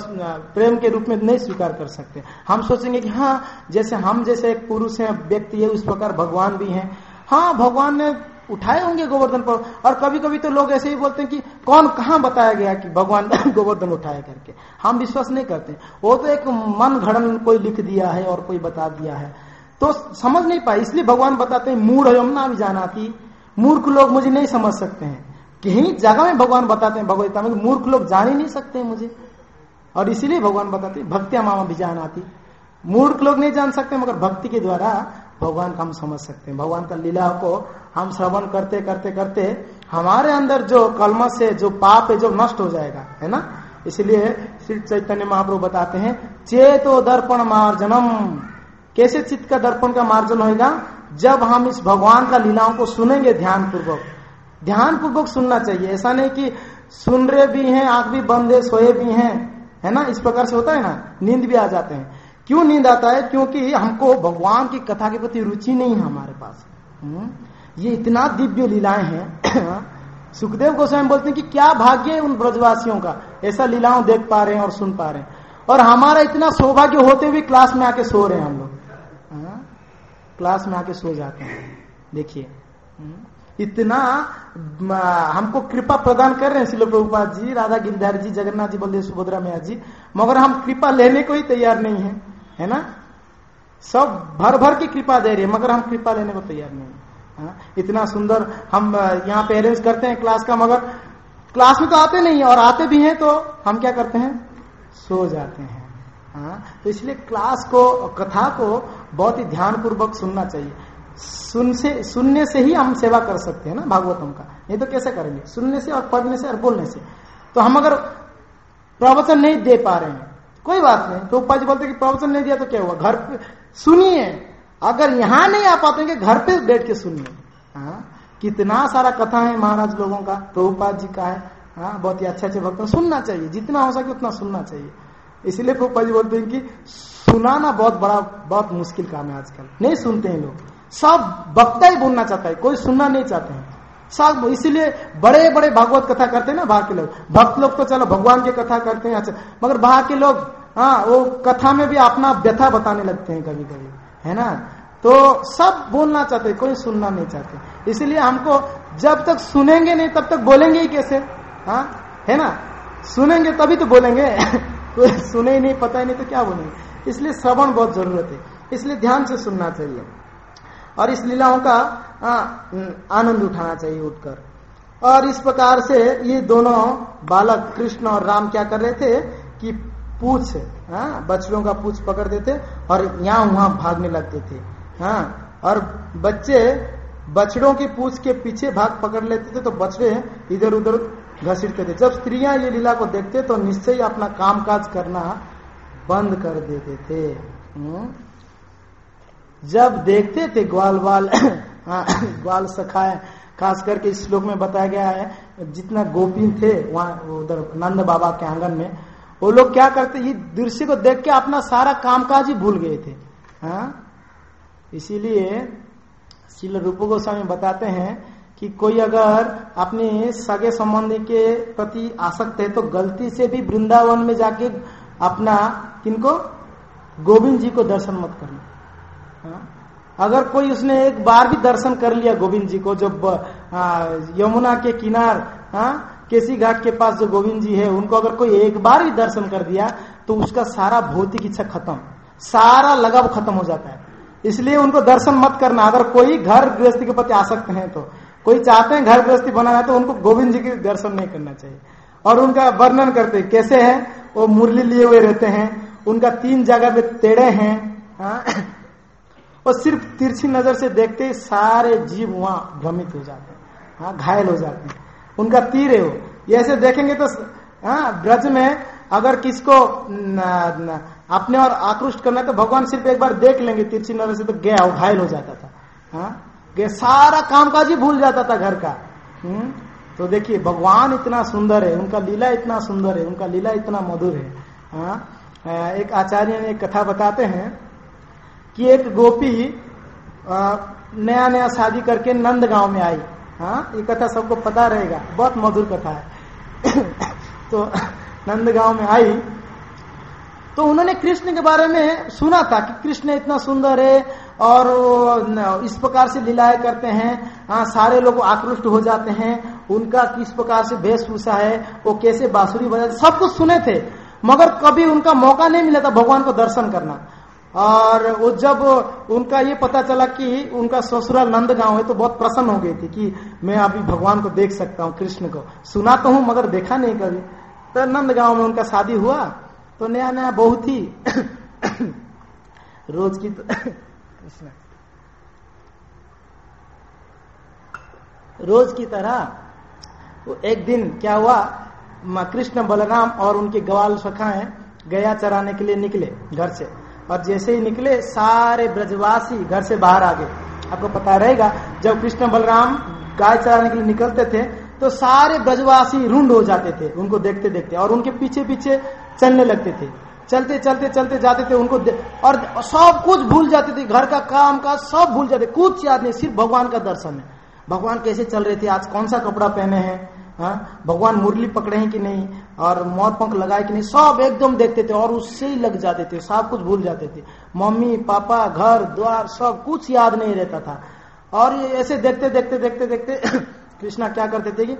के रूप में नहीं स्वीकार कर सकते। हम सोचेंगे कि जैसे एक पुरुष है, व्यक्ति है, उस प्रकार भगवान भी हैं। भगवान ने उठाए होंगे गोवर्धन पर, और कभी कभी तो लोग ऐसे ही बोलते हैं कि कौन कहाँ बताया गया कि भगवान गोवर्धन उठाए करके। हम विश्वास नहीं करते, वो तो एक मन घड़न कोई लिख दिया है और कोई बता दिया है, तो समझ नहीं पाए। इसलिए भगवान बताते हैं मूढ़ यमुना भी जानाती, मूर्ख लोग मुझे नहीं समझ सकते हैं। कहीं जगह में भगवान बताते हैं भगवत गीता में, मूर्ख लोग जान ही नहीं सकते हैं मुझे, और इसीलिए भगवान बताते हैं भक्तिया मामा भी जानाती। मूर्ख लोग नहीं जान सकते, मगर भक्ति के द्वारा भगवान का हम समझ सकते हैं। भगवान का लीला को हम श्रवण करते करते करते हमारे अंदर जो कलमश है, जो पाप है, जो नष्ट हो जाएगा, है ना। इसलिए श्री चैतन्य महाप्रभु बताते हैं चेतो दर्पण मार्जनम। कैसे चित्त का दर्पण का मार्जन होगा? जब हम इस भगवान का लीलाओं को सुनेंगे ध्यान पूर्वक सुनना चाहिए। ऐसा नहीं कि सुन रहे भी हैं, आंख भी बंद है, सोए भी हैं, है ना। इस प्रकार से होता है ना, नींद भी आ जाते हैं। क्यों नींद आता है? क्योंकि हमको भगवान की कथा के प्रति रुचि नहीं है हमारे पास। ये इतना दिव्य लीलाएं हैं सुखदेव गोस्वामी बोलते हैं कि क्या भाग्य है उन ब्रजवासियों का, ऐसा लीलाओं देख पा रहे हैं और सुन पा रहे हैं। और हमारा इतना सौभाग्य होते हुए क्लास में आके सो रहे हैं हम लोग, क्लास में आके सो जाते हैं। देखिए इतना हमको कृपा प्रदान कर रहे हैं श्रील प्रभुपाद जी, राधा गिरधारी जी, जगन्नाथ जी, बलदेव सुभद्रा मैया जी, मगर हम कृपा लेने को ही तैयार नहीं है, है ना। सब भर भर की कृपा दे रहे हैं मगर हम कृपा लेने को तैयार नहीं है। इतना सुंदर हम यहाँ पे अरेंज करते हैं क्लास का, मगर क्लास में तो आते नहीं है, और आते भी हैं तो हम क्या करते हैं, सो जाते हैं। तो इसलिए क्लास को, कथा को बहुत ही ध्यान पूर्वक सुनना चाहिए। सुनने से ही हम सेवा कर सकते हैं ना भागवतम का, नहीं तो कैसे करेंगे, सुनने से और पढ़ने से और बोलने से। तो हम अगर प्रवचन नहीं दे पा रहे हैं कोई बात नहीं, तो उपा जी बोलते कि प्रवचन नहीं दिया तो क्या हुआ, घर पे सुनिए। अगर यहां नहीं आ पाते हैं घर पे बैठ के सुनिए। कितना सारा कथा है महाराज लोगों का, प्रभुपाद जी का है, बहुत ही अच्छे भक्त, सुनना चाहिए, जितना हो सके उतना सुनना चाहिए। इसलिए प्रभुपाद जी बोलते हैं कि सुनाना बहुत मुश्किल काम है आजकल, नहीं सुनते हैं लोग, सब वक्ता ही बोलना चाहता है, कोई सुनना नहीं चाहते हैं सब। इसीलिए बड़े बड़े भागवत कथा करते हैं ना बाहर के लोग, भक्त लोग तो चलो भगवान की कथा करते हैं अच्छा, मगर बाहर के लोग वो कथा में भी अपना व्यथा बताने लगते हैं कभी कभी, है ना। तो सब बोलना चाहते हैं, कोई सुनना नहीं चाहते। इसलिए हमको जब तक सुनेंगे नहीं तब तक बोलेंगे ही कैसे, है ना। सुनेंगे तभी तो बोलेंगे कोई सुने ही नहीं, पता ही नहीं तो क्या बोलेंगे। इसलिए श्रवण बहुत जरूरत है, इसलिए ध्यान से सुनना चाहिए और इस लीलाओं का आनंद उठाना चाहिए उठकर। और इस प्रकार से ये दोनों बालक कृष्ण और राम क्या कर रहे थे कि पूछ, बछड़ों का पूछ पकड़ देते और यहाँ वहां भागने लगते थे। और बच्चे बछड़ों की पूछ के पीछे भाग पकड़ लेते थे तो बछड़े इधर उधर घसीटते थे। जब स्त्रियां ये लीला को देखते तो निश्चय अपना कामकाज करना बंद कर देते थे। जब देखते थे ग्वाल ग्वाल सखाए, खास करके इस श्लोक में बताया गया है जितना गोपी थे वहां उधर नंद बाबा के आंगन में, वो लोग क्या करते, ये दृश्य को देख के अपना सारा कामकाज ही भूल गए थे। इसीलिए श्रील रूप गोस्वामी बताते हैं कि कोई अगर अपने सगे संबंधी के प्रति आसक्त है तो गलती से भी वृंदावन में जाके अपना किनको, गोविंद जी को दर्शन मत करना। अगर कोई उसने एक बार भी दर्शन कर लिया गोविंद जी को, जब यमुना के किनार केसी घाट के पास जो गोविंद जी है उनको अगर कोई एक बार भी दर्शन कर दिया तो उसका सारा भौतिक इच्छा खत्म, सारा लगाव खत्म हो जाता है। इसलिए उनको दर्शन मत करना। अगर कोई घर गृहस्थी के प्रति आसक्त है तो, कोई चाहते हैं घर गृहस्थी बनाना, तो उनको गोविंद जी के दर्शन नहीं करना चाहिए। और उनका वर्णन करते कैसे है, वो मुरली लिए हुए रहते हैं, उनका 3 जगह पे टेढ़े हैं, और सिर्फ तिरछी नजर से देखते ही सारे जीव वहां भ्रमित हो जाते हैं, घायल हो जाते हैं। उनका तीर है वो, ये ऐसे देखेंगे तो ब्रज में अगर किसको अपने और आकृष्ट करना है तो भगवान सिर्फ एक बार देख लेंगे तिरछी नजर से तो गया, वो घायल हो जाता था। सारा कामकाज ही भूल जाता था घर का। तो देखिए भगवान इतना सुंदर है, उनका लीला इतना सुंदर है, उनका लीला इतना मधुर है। एक आचार्य ने एक कथा बताते हैं कि एक गोपी नया नया शादी करके नंद गांव में आई। ये कथा सबको पता रहेगा, बहुत मधुर कथा है। तो नंद गांव में आई तो उन्होंने कृष्ण के बारे में सुना था कि कृष्ण इतना सुंदर है और इस प्रकार से लीलाएं करते हैं, सारे लोग आकृष्ट हो जाते हैं, उनका किस प्रकार से वेशभूषा है, वो कैसे बांसुरी बजाते, सब कुछ सुने थे, मगर कभी उनका मौका नहीं मिला था भगवान को दर्शन करना। और वो जब उनका ये पता चला कि उनका ससुराल नंदगांव है तो बहुत प्रसन्न हो गई थी कि मैं अभी भगवान को देख सकता हूँ, कृष्ण को सुना तो हूँ मगर देखा नहीं कभी। तो नंदगांव में उनका शादी हुआ तो नया नया बहू थी रोज की रोज की तरह तो एक दिन क्या हुआ, कृष्ण बलराम और उनके ग्वाल सखाएं गया चराने के लिए निकले घर से, और जैसे ही निकले सारे ब्रजवासी घर से बाहर आ गए। आपको पता रहेगा जब कृष्ण बलराम गाय चराने के लिए निकलते थे तो सारे ब्रजवासी रुंड हो जाते थे उनको देखते देखते, और उनके पीछे पीछे चलने लगते थे, चलते चलते चलते जाते थे उनको और सब कुछ भूल जाते थे, घर का काम का सब भूल जाते, कुछ याद नहीं, सिर्फ भगवान का दर्शन है। भगवान कैसे चल रहे थे, आज कौन सा कपड़ा पहने हैं, हाँ, भगवान मुरली पकड़े हैं कि नहीं, और मोर पंख लगाए कि नहीं, सब एकदम देखते थे और उससे ही लग जाते थे, सब कुछ भूल जाते थे, मम्मी पापा घर द्वार सब कुछ याद नहीं रहता था। और ये ऐसे देखते देखते देखते देखते कृष्णा क्या करते थे कि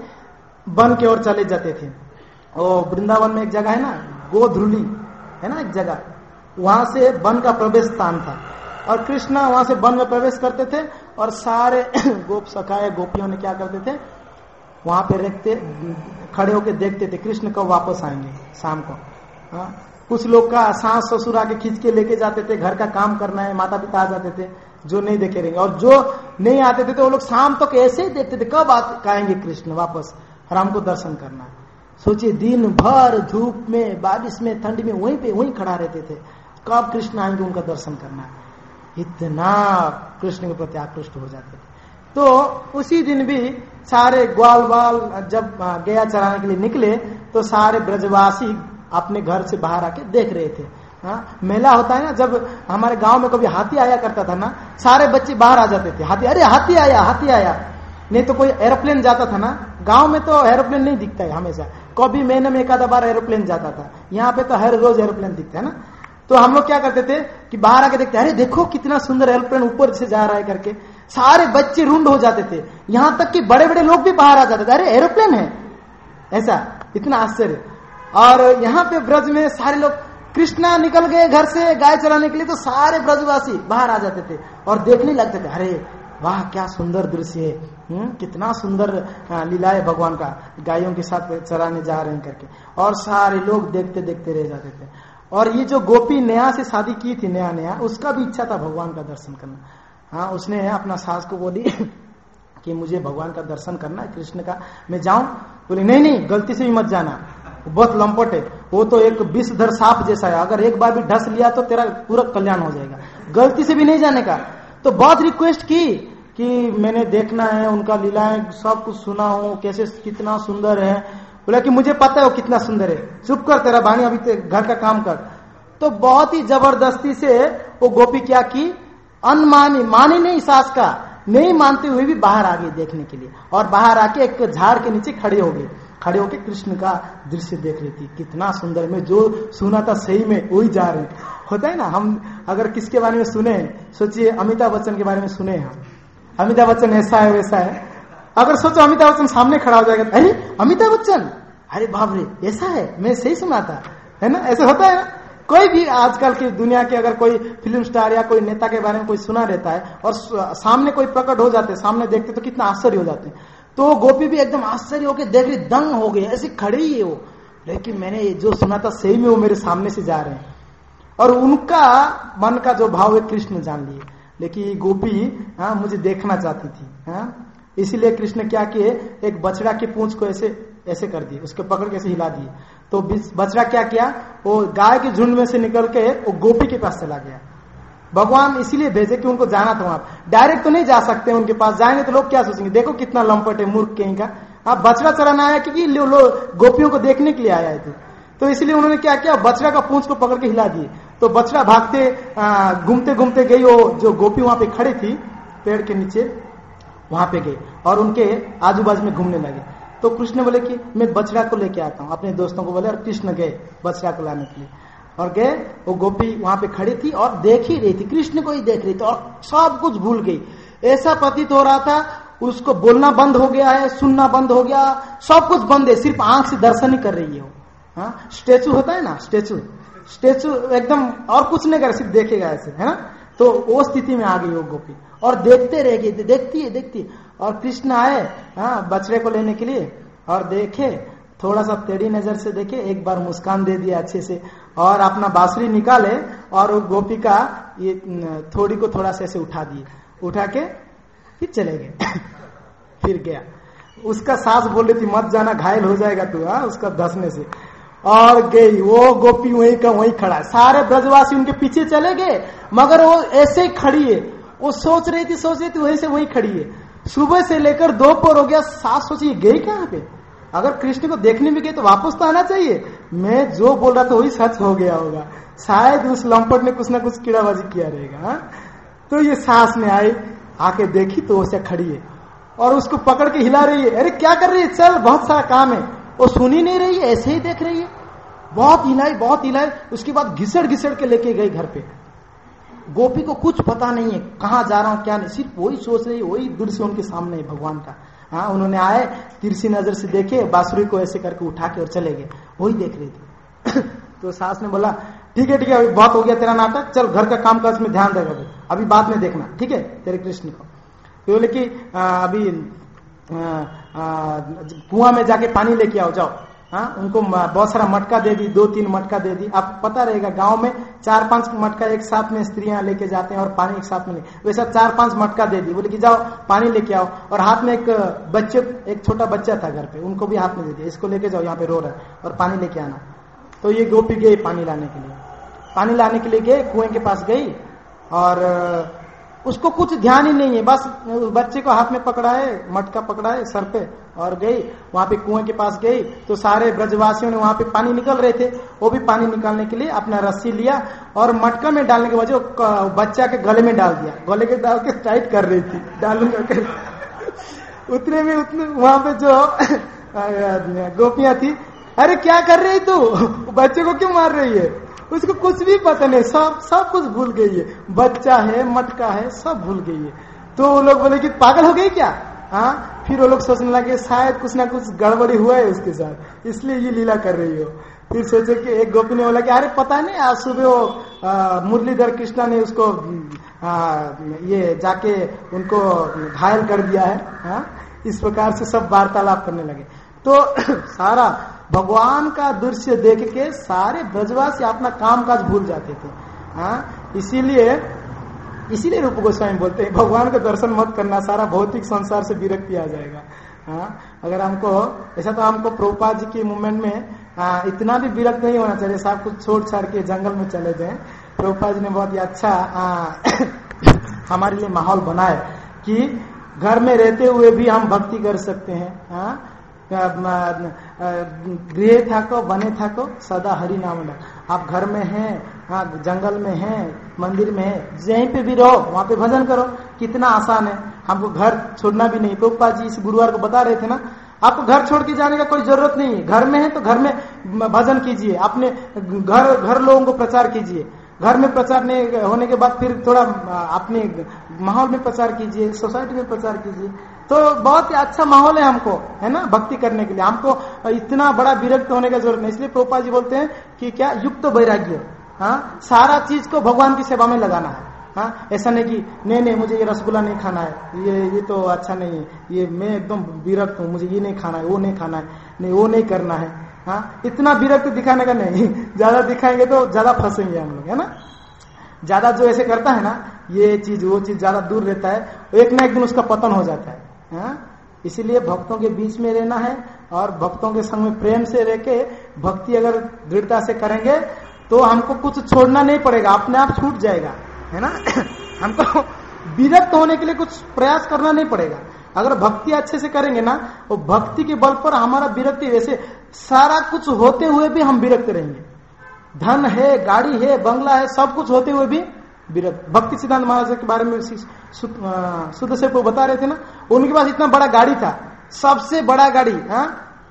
वन की ओर चले जाते थे। और वृंदावन में एक जगह है ना, गोधुली है ना एक जगह, वहां से वन का प्रवेश स्थान था, और कृष्णा वहां से वन में प्रवेश करते थे, और सारे गोप सखाए गोपियों ने क्या करते थे, वहां पे रखते खड़े होके देखते थे कृष्ण कब वापस आएंगे शाम को। हाँ, कुछ लोग का सास ससुर आके खींच के लेके जाते थे, घर का काम करना है, माता पिता आ जाते थे जो नहीं देखे रहेंगे, और जो नहीं आते थे तो वो लोग शाम तक ऐसे ही देखते थे कब आएंगे कृष्ण वापस, और हमको दर्शन करना है। सोचिए दिन भर धूप में, बारिश में, ठंड में वहीं खड़ा रहते थे, कब कृष्ण आएंगे उनका दर्शन करना है, इतना कृष्ण के प्रति आकृष्ट हो जाते थे। तो उसी दिन भी सारे ग्वाल बाल जब गया चराने के लिए निकले तो सारे ब्रजवासी अपने घर से बाहर आके देख रहे थे। हाँ, मेला होता है ना, जब हमारे गांव में कभी हाथी आया करता था ना, सारे बच्चे बाहर आ जाते थे, हाथी, अरे हाथी आया हाथी आया। नहीं तो कोई एरोप्लेन जाता था ना, गांव में तो एरोप्लेन नहीं दिखता है हमेशा, कभी महीने में एक आधा बार एरोप्लेन जाता था, यहाँ पे तो हर रोज एरोप्लेन दिखता है ना। तो हम लोग क्या करते थे कि बाहर आके देखते, अरे देखो कितना सुंदर एरोप्लेन ऊपर से जा रहा है करके, सारे बच्चे रुंड हो जाते थे, यहां तक कि बड़े बड़े लोग भी बाहर आ जाते थे, अरे एरोप्लेन है, ऐसा इतना आश्चर्य। और यहाँ पे ब्रज में सारे लोग, कृष्णा निकल गए घर से गाय चराने के लिए, तो सारे ब्रजवासी बाहर आ जाते थे और देखने लगते थे, अरे वाह क्या सुंदर दृश्य है, कितना सुंदर लीला है भगवान का, गायों के साथ चराने जा रहे हैं करके, और सारे लोग देखते देखते रह जाते थे। और ये जो गोपी नया से शादी की थी, नया उसका भी इच्छा था भगवान का दर्शन करना। हाँ, उसने अपना सास को बोली कि मुझे भगवान का दर्शन करना है कृष्ण का, मैं जाऊं? बोले नहीं गलती से भी मत जाना, बहुत लंपट है, वो तो एक विषधर सांप जैसा है, अगर एक बार भी ढस लिया तो तेरा पूरा कल्याण हो जाएगा, गलती से भी नहीं जाने का। तो बहुत रिक्वेस्ट की कि मैंने देखना है उनका लीलाएं, सब कुछ सुना हूं, कैसे कितना सुंदर है। बोला कि मुझे पता है वो कितना सुंदर है, चुप कर तेरा बानी, अभी घर का काम कर। तो बहुत ही जबरदस्ती से वो गोपी क्या की, अनमानी, मानी नहीं सास का, नहीं मानते हुए भी बाहर आ गई देखने के लिए, और बाहर आके एक झाड़ के नीचे खड़े हो गए, खड़े होके कृष्ण का दृश्य देख रही थी, कितना सुंदर, मैं जो सुना था सही में वही जा रहे होता है ना। हम अगर किसके बारे में सुने, सोचिए अमिताभ बच्चन के बारे में सुने, हम अमिताभ बच्चन ऐसा है वैसा है, अगर सोचो अमिताभ बच्चन सामने खड़ा हो जाएगा, अरे अमिताभ बच्चन, अरे बाप रे ऐसा है, मैं सही सुना था, है ना, ऐसा होता है ना। कोई भी आजकल की दुनिया के अगर कोई फिल्म स्टार या कोई नेता के बारे में कोई सुना रहता है और सामने कोई प्रकट हो जाते, सामने देखते तो कितना आश्चर्य हो जाते हैं। तो गोपी भी एकदम आश्चर्य होकर देख रही, दंग हो गई, ऐसी खड़ी है वो, लेकिन मैंने जो सुना था सही में वो मेरे सामने से जा रहे हैं, और उनका मन का जो भाव है कृष्ण जान लिए। लेकिन गोपी मुझे देखना चाहती थी, इसीलिए कृष्ण क्या किए, एक बछड़ा की पूंछ को ऐसे कर दिए, उसको पकड़ के ऐसे हिला दिए। तो बछड़ा क्या किया, वो गाय के झुंड में से निकल के वो गोपी के पास चला गया। भगवान इसीलिए भेजे कि उनको जाना था वहां, डायरेक्ट तो नहीं जा सकते, उनके पास जाएंगे तो लोग क्या सोचेंगे, देखो कितना लंपट है, मूर्ख कहीं का, आप बछड़ा चराना आया क्योंकि गोपियों को देखने के लिए आया है। तो इसलिए उन्होंने क्या किया, बछड़ा का पूंछ को पकड़ के हिला दिए। तो बछड़ा भागते घूमते घूमते गई, वो जो गोपी वहां पे खड़ी थी पेड़ के नीचे, वहां पे गए और उनके आजू बाजू में घूमने लगे। तो कृष्ण बोले कि मैं बछड़ा को लेके आता हूँ, अपने दोस्तों को बोले, और कृष्ण गए बछड़ा को लाने के लिए, और गए। वो गोपी वहां पे खड़ी थी और देख ही रही थी, कृष्ण को ही देख रही थी, और सब कुछ भूल गई। ऐसा प्रतीत हो रहा था उसको बोलना बंद हो गया है, सुनना बंद हो गया, सब कुछ बंद है, सिर्फ आंख से दर्शन ही कर रही है वो। स्टेचू होता है ना, स्टेचू एकदम, और कुछ नहीं कर, सिर्फ देखेगा ऐसे, है ना। तो वो स्थिति में आ गई वो गोपी, और देखते रह गई, देखती है। और कृष्ण आए बछड़े को लेने के लिए, और देखे, थोड़ा सा टेढ़ी नजर से देखे, एक बार मुस्कान दे दिया अच्छे से, और अपना बांसुरी निकाले और वो गोपी का ये थोड़ी को थोड़ा सा ऐसे उठा दिए, उठा के फिर चले गए। फिर गया, उसका सास बोल रही थी मत जाना, घायल हो जाएगा तू, उसका धसने से, और गई वो गोपी वहीं का वहीं खड़ा है। सारे ब्रजवासी उनके पीछे चले गए, मगर वो ऐसे ही खड़ी है, वो सोच रही थी वहीं से वहीं खड़ी है। सुबह से लेकर दोपहर हो गया, सास सोची गई कहां पे, अगर कृष्ण को देखने भी गए तो वापस तो आना चाहिए, मैं जो बोल रहा था वही सच हो गया होगा, शायद उस लंपट ने कुछ ना कुछ कीड़ाबाजी किया रहेगा। तो ये सास ने आई, आके देखी तो वैसे खड़ी है, और उसको पकड़ के हिला रही है, अरे क्या कर रही है, चल बहुत सारा काम है। वो सुन ही नहीं रही है, ऐसे ही देख रही है। बहुत हिलाई, उसके बाद घिसड़ के लेके गई घर पे। गोपी को कुछ पता नहीं है कहाँ जा रहा हूं क्या नहीं, सिर्फ वही सोच रही है, वही दृश्य उनके सामने है भगवान का। हाँ, उन्होंने आए, तिरछी नजर से देखे, बांसुरी को ऐसे करके उठा के और चले गए, वही देख रही थी। तो सास ने बोला ठीक है अभी बहुत हो गया तेरा नाटक, चल घर का काम काज में ध्यान देगा, अभी बाद में देखना, ठीक है तेरे कृष्ण को। तो बोले कि अभी कुआं में जाके पानी लेके आओ, जाओ। हाँ, उनको बहुत सारा मटका दे दी, 2-3 मटका दे दी। आप पता रहेगा गांव में 4-5 मटका एक साथ में स्त्रियां लेके जाते हैं और पानी एक साथ में ले, वैसा 4-5 मटका दे दी। बोले कि जाओ पानी लेके आओ, और हाथ में एक छोटा बच्चा था घर पे, उनको भी हाथ में दे दिया, इसको लेके जाओ, यहाँ पे रो रहा है और पानी लेके आना। तो ये गोपी गई पानी लाने के लिए गए, कुएं के पास गई, और उसको कुछ ध्यान ही नहीं है, बस बच्चे को हाथ में पकड़ा है, मटका पकड़ा है सर पे, और गई वहां पे कुएं के पास गई। तो सारे ब्रजवासियों ने वहां पे पानी निकल रहे थे, वो भी पानी निकालने के लिए अपना रस्सी लिया और मटका में डालने के बाद बच्चा के गले में डाल दिया, गले के डाल के टाइट कर रही थी, डालूंगा उतने में वहां पे जो गोपियां थी, अरे क्या कर रही तू, बच्चे को क्यों मार रही है, उसको कुछ भी पता नहीं, सब कुछ भूल गई है, बच्चा है, मटका है, सब भूल गई है। तो वो लोग बोले कि पागल हो गई क्या। हाँ, फिर वो लोग सोचने लगे शायद कुछ ना कुछ गड़बड़ी हुआ है उसके साथ, इसलिए ये लीला कर रही हो। फिर सोचे कि एक गोपी ने बोला कि अरे पता नहीं आज सुबह वो मुरलीधर कृष्णा ने उसको ये जाके उनको घायल कर दिया है। हाँ, इस प्रकार से सब वार्तालाप करने लगे। तो सारा भगवान का दृश्य देख के सारे ब्रजवासी अपना काम काज भूल जाते थे। हाँ, इसीलिए रूप गोस्वामी बोलते हैं भगवान का दर्शन मत करना, सारा भौतिक संसार से विरक्ति आ जाएगा। हाँ, अगर हमको ऐसा, तो हमको प्रभुपाद जी के मूवमेंट में इतना भी विरक्त नहीं होना चाहिए, सब कुछ छोड़ छाड़ के जंगल में चले जाए। प्रभुपाद जी ने बहुत ही अच्छा हमारे लिए माहौल बनाया कि घर में रहते हुए भी हम भक्ति कर सकते हैं। हाँ, गृह थाको बने थाको सदा हरि नाम लो। आप घर में हैं, हाँ, जंगल में हैं, मंदिर में हैं, यहीं पे भी रहो, वहां पे भजन करो, कितना आसान है। हमको घर छोड़ना भी नहीं, प्रभुपाद जी इस गुरुवार को बता रहे थे ना, आपको घर छोड़ के जाने का कोई जरूरत नहीं है। घर में है तो घर में भजन कीजिए, अपने घर लोगों को प्रचार कीजिए। घर में प्रचार नहीं होने के बाद फिर थोड़ा अपने माहौल में प्रचार कीजिए, सोसाइटी में प्रचार कीजिए, तो बहुत ही अच्छा माहौल है हमको, है ना, भक्ति करने के लिए। हमको इतना बड़ा विरक्त होने का जरूरत नहीं। इसलिए प्रभुपाद जी बोलते हैं कि क्या युक्त वैराग्य, हाँ, सारा चीज को भगवान की सेवा में लगाना है। हाँ, ऐसा नहीं कि नहीं मुझे ये रसगुल्ला नहीं खाना है, ये तो अच्छा नहीं है, ये मैं एकदम विरक्त हूँ, मुझे ये नहीं खाना है, वो नहीं खाना है, नहीं वो नहीं करना है। हाँ, इतना विरक्त दिखाने का नहीं, ज्यादा दिखाएंगे तो ज्यादा फंसेंगे हम लोग, है ना। ज्यादा जो ऐसे करता है ना, ये चीज वो चीज ज्यादा दूर रहता है, एक ना एक दिन उसका पतन हो जाता है। हाँ, इसीलिए भक्तों के बीच में रहना है और भक्तों के संग में प्रेम से रह के भक्ति अगर दृढ़ता से करेंगे तो हमको कुछ छोड़ना नहीं पड़ेगा, अपने आप छूट जाएगा, है ना। हमको विरक्त होने के लिए कुछ प्रयास करना नहीं पड़ेगा। अगर भक्ति अच्छे से करेंगे ना, वो भक्ति के बल पर हमारा विरक्ति, वैसे सारा कुछ होते हुए भी हम विरक्त रहेंगे। धन है, गाड़ी है, बंगला है, सब कुछ होते हुए भी विरक्त। भक्ति सिद्धांत महाराज के बारे में शुद्ध से वो बता रहे थे ना, उनके पास इतना बड़ा गाड़ी था, सबसे बड़ा गाड़ी। हाँ,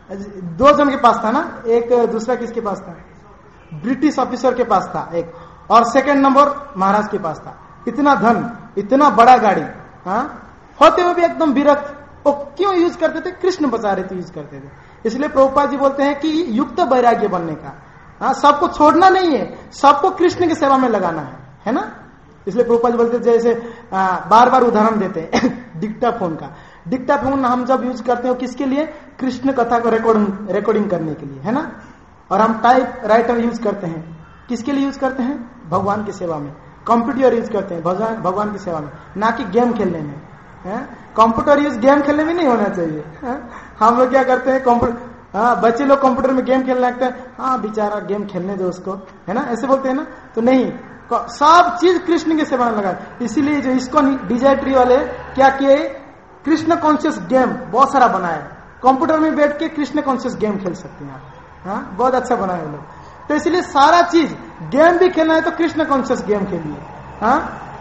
2 जन के पास था ना, एक दूसरा किसके पास था, ब्रिटिश ऑफिसर के पास था एक, और सेकंड नंबर महाराज के पास था। इतना धन, इतना बड़ा गाड़ी, हाँ, होते हुए भी एकदम विरक्त। वो क्यों यूज करते थे, कृष्ण बचा रहे थे, यूज करते थे। इसलिए प्रभुपाद जी बोलते हैं कि युक्त वैराग्य बनने का, हाँ, सबको छोड़ना नहीं है, सबको कृष्ण की सेवा में लगाना है ना। इसलिए प्रभुपाद जी बोलते जैसे बार बार उदाहरण देते हैं डिक्टाफोन का। डिक्टाफोन हम जब यूज करते हैं किसके लिए, कृष्ण कथा को रिकॉर्डिंग करने के लिए, है ना। और हम टाइप राइटर यूज करते हैं, किसके लिए यूज करते हैं, भगवान की सेवा में। कंप्यूटर यूज करते हैं भगवान की सेवा में, ना कि गेम खेलने में। कंप्यूटर यूज गेम खेलने में नहीं होना चाहिए। हम लोग क्या करते हैं, कंप्यूटर, हाँ, बच्चे लोग कंप्यूटर में गेम खेलने लगते हैं, हाँ बेचारा गेम खेलने दो उसको, है ना, ऐसे बोलते हैं ना। तो नहीं, सब चीज कृष्ण के सेवा में लगा। इसीलिए जो इसको डीजे ट्री वाले क्या किए, कृष्ण कॉन्शियस गेम बहुत सारा बनाया। कंप्यूटर में बैठ के कृष्ण कॉन्शियस गेम खेल सकते हैं आप, हाँ, बहुत अच्छा बनाया लोग। तो इसलिए सारा चीज, गेम भी खेलना है तो कृष्ण कॉन्शियस गेम खेलिए। हाँ,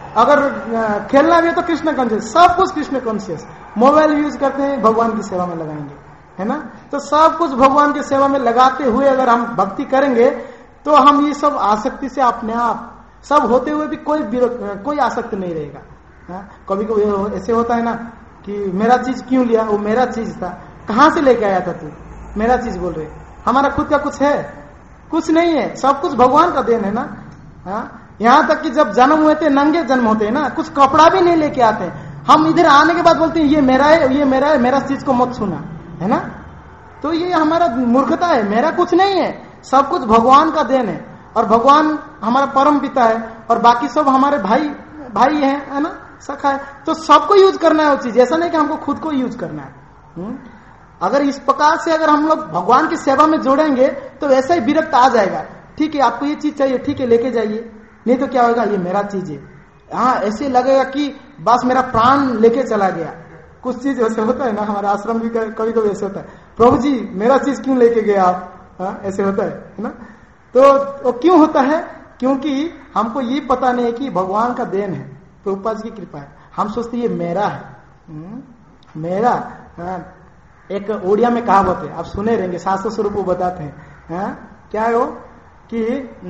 अगर खेलना भी है तो कृष्ण कॉन्शियस, सब कुछ कृष्ण कॉन्शियस। मोबाइल यूज करते हैं, भगवान की सेवा में लगाएंगे, है ना। तो सब कुछ भगवान की सेवा में लगाते हुए अगर हम भक्ति करेंगे तो हम ये सब आसक्ति से अपने आप सब होते हुए भी कोई आसक्ति नहीं रहेगा। कभी कभी ऐसे होता है ना कि मेरा चीज क्यों लिया, वो मेरा चीज था, कहां से लेके आया था तू, मेरा चीज बोल रहे। हमारा खुद का कुछ है? कुछ नहीं है, सब कुछ भगवान का देन है ना। यहाँ तक कि जब जन्म हुए थे नंगे जन्म होते हैं ना, कुछ कपड़ा भी नहीं लेके आते हैं। हम इधर आने के बाद बोलते हैं ये मेरा है, ये मेरा है, मेरा चीज को मत छूना, है ना। तो ये हमारा मूर्खता है, मेरा कुछ नहीं है, सब कुछ भगवान का देन है। और भगवान हमारा परम पिता है और बाकी सब हमारे भाई है ना, सखा है। तो सबको यूज करना है वो चीज, ऐसा नहीं कि हमको खुद को यूज करना है। अगर इस प्रकार से अगर हम लोग भगवान की सेवा में जोड़ेंगे तो ऐसा ही विरक्त आ जाएगा। ठीक है, आपको ये चीज चाहिए, ठीक है लेके जाइए, नहीं तो क्या होगा, ये मेरा चीज है। हाँ, ऐसे लगेगा कि बस मेरा प्राण लेके चला गया। कुछ चीज ऐसे होता है ना, हमारा आश्रम भी कभी कभी ऐसे होता है, प्रभु जी मेरा चीज क्यों लेके गए आप, ऐसे होता है ना। तो क्यों होता है? क्योंकि हमको ये पता नहीं है कि भगवान का देन है, प्रभुपाद जी की कृपा है। हम सोचते ये मेरा है, मेरा। एक ओडिया में कहावत है, आप सुने रहेंगे, शास्त्र स्वरूप वो बताते हैं। क्या है वो कि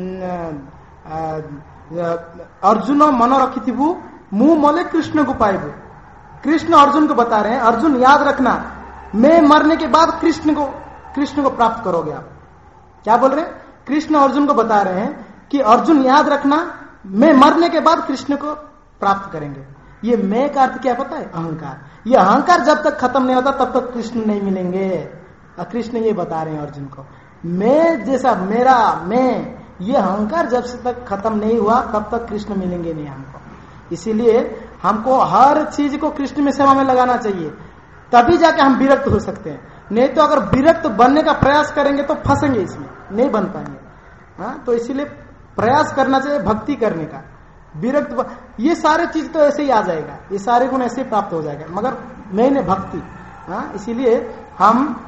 अर्जुन मन रखी थी वो मुंह मले कृष्ण को पाए। कृष्ण अर्जुन को बता रहे हैं, अर्जुन याद रखना, मैं मरने के बाद कृष्ण को प्राप्त करोगे आप। क्या बोल रहे हैं? कृष्ण अर्जुन को बता रहे हैं कि अर्जुन याद रखना, मैं मरने के बाद कृष्ण को प्राप्त करेंगे। ये मैं का अर्थ क्या पता है? अहंकार। ये अहंकार जब तक खत्म नहीं होता तब तक कृष्ण नहीं मिलेंगे। कृष्ण ये बता रहे हैं अर्जुन को, मैं जैसा मेरा मैं, ये अहंकार जब तक खत्म नहीं हुआ तब तक कृष्ण मिलेंगे नहीं हमको। इसीलिए हमको हर चीज को कृष्ण में सेवा में लगाना चाहिए, तभी जाके हम विरक्त हो सकते हैं। नहीं तो अगर विरक्त बनने का प्रयास करेंगे तो फंसेंगे, इसमें नहीं बन पाएंगे। तो इसीलिए प्रयास करना चाहिए भक्ति करने का। विरक्त ये सारे चीज तो ऐसे ही आ जाएगा, ये सारे गुण ऐसे ही प्राप्त हो जाएगा, मगर मैंने भक्ति। इसीलिए हम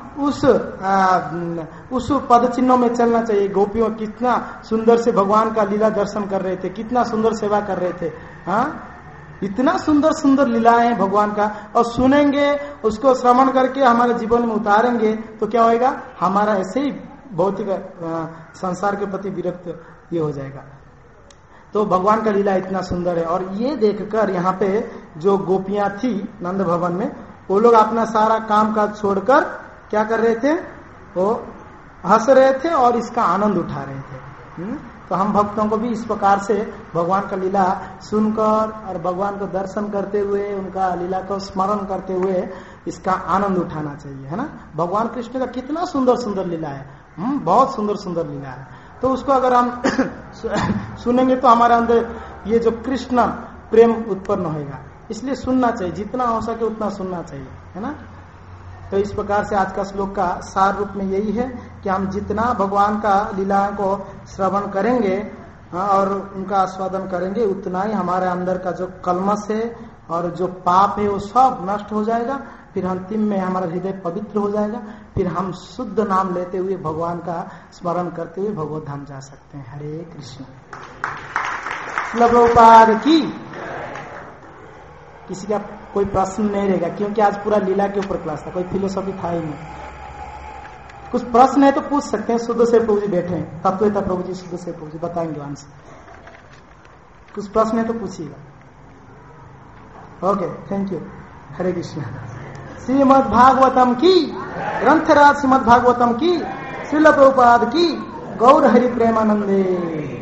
उस पद चिन्हों में चलना चाहिए। गोपियों कितना सुंदर से भगवान का लीला दर्शन कर रहे थे, कितना सुंदर सेवा कर रहे थे। इतना सुंदर सुंदर लीलाएं हैं भगवान का, और सुनेंगे, उसको श्रवण करके हमारे जीवन में उतारेंगे तो क्या होएगा, हमारा ऐसे ही भौतिक संसार के प्रति विरक्त ये हो जाएगा। तो भगवान का लीला इतना सुंदर है। और ये देखकर यहाँ पे जो गोपियां थी नंद भवन में, वो लोग अपना सारा काम काज छोड़कर क्या कर रहे थे, वो हंस रहे थे और इसका आनंद उठा रहे थे। तो हम भक्तों को भी इस प्रकार से भगवान का लीला सुनकर और भगवान को दर्शन करते हुए, उनका लीला को स्मरण करते हुए इसका आनंद उठाना चाहिए, है ना। भगवान कृष्ण का कितना सुंदर सुंदर लीला है, बहुत सुंदर सुंदर लीला है। तो उसको अगर हम सुनेंगे तो हमारे अंदर ये जो कृष्ण प्रेम उत्पन्न होगा। इसलिए सुनना चाहिए, जितना हो सके उतना सुनना चाहिए, है ना। तो इस प्रकार से आज का श्लोक का सार रूप में यही है कि हम जितना भगवान का लीला को श्रवण करेंगे और उनका आस्वादन करेंगे, उतना ही हमारे अंदर का जो कलमश है और जो पाप है वो सब नष्ट हो जाएगा। फिर अंतिम में हमारा हृदय पवित्र हो जाएगा। फिर हम शुद्ध नाम लेते हुए भगवान का स्मरण करते हुए भगवत धाम जा सकते हैं। हरे कृष्ण। प्रभुपाद की। किसी का कोई प्रश्न नहीं रहेगा, क्योंकि आज पूरा लीला के ऊपर क्लास था, कोई फिलोसॉफी था ही नहीं। कुछ प्रश्न है तो पूछ सकते हैं। शुद्ध से प्रभु जी बैठे हैं, तत्वता प्रभु जी, शुद्ध से प्रभु जी बताएंगे आंसर। कुछ प्रश्न है तो पूछिएगा। Okay, thank you. Hare Krishna. Shrimad Bhagavatam की, ग्रंथराज श्रीमद् भागवतम की, श्रील प्रभुपाद की, गौर हरि प्रेमानंदे।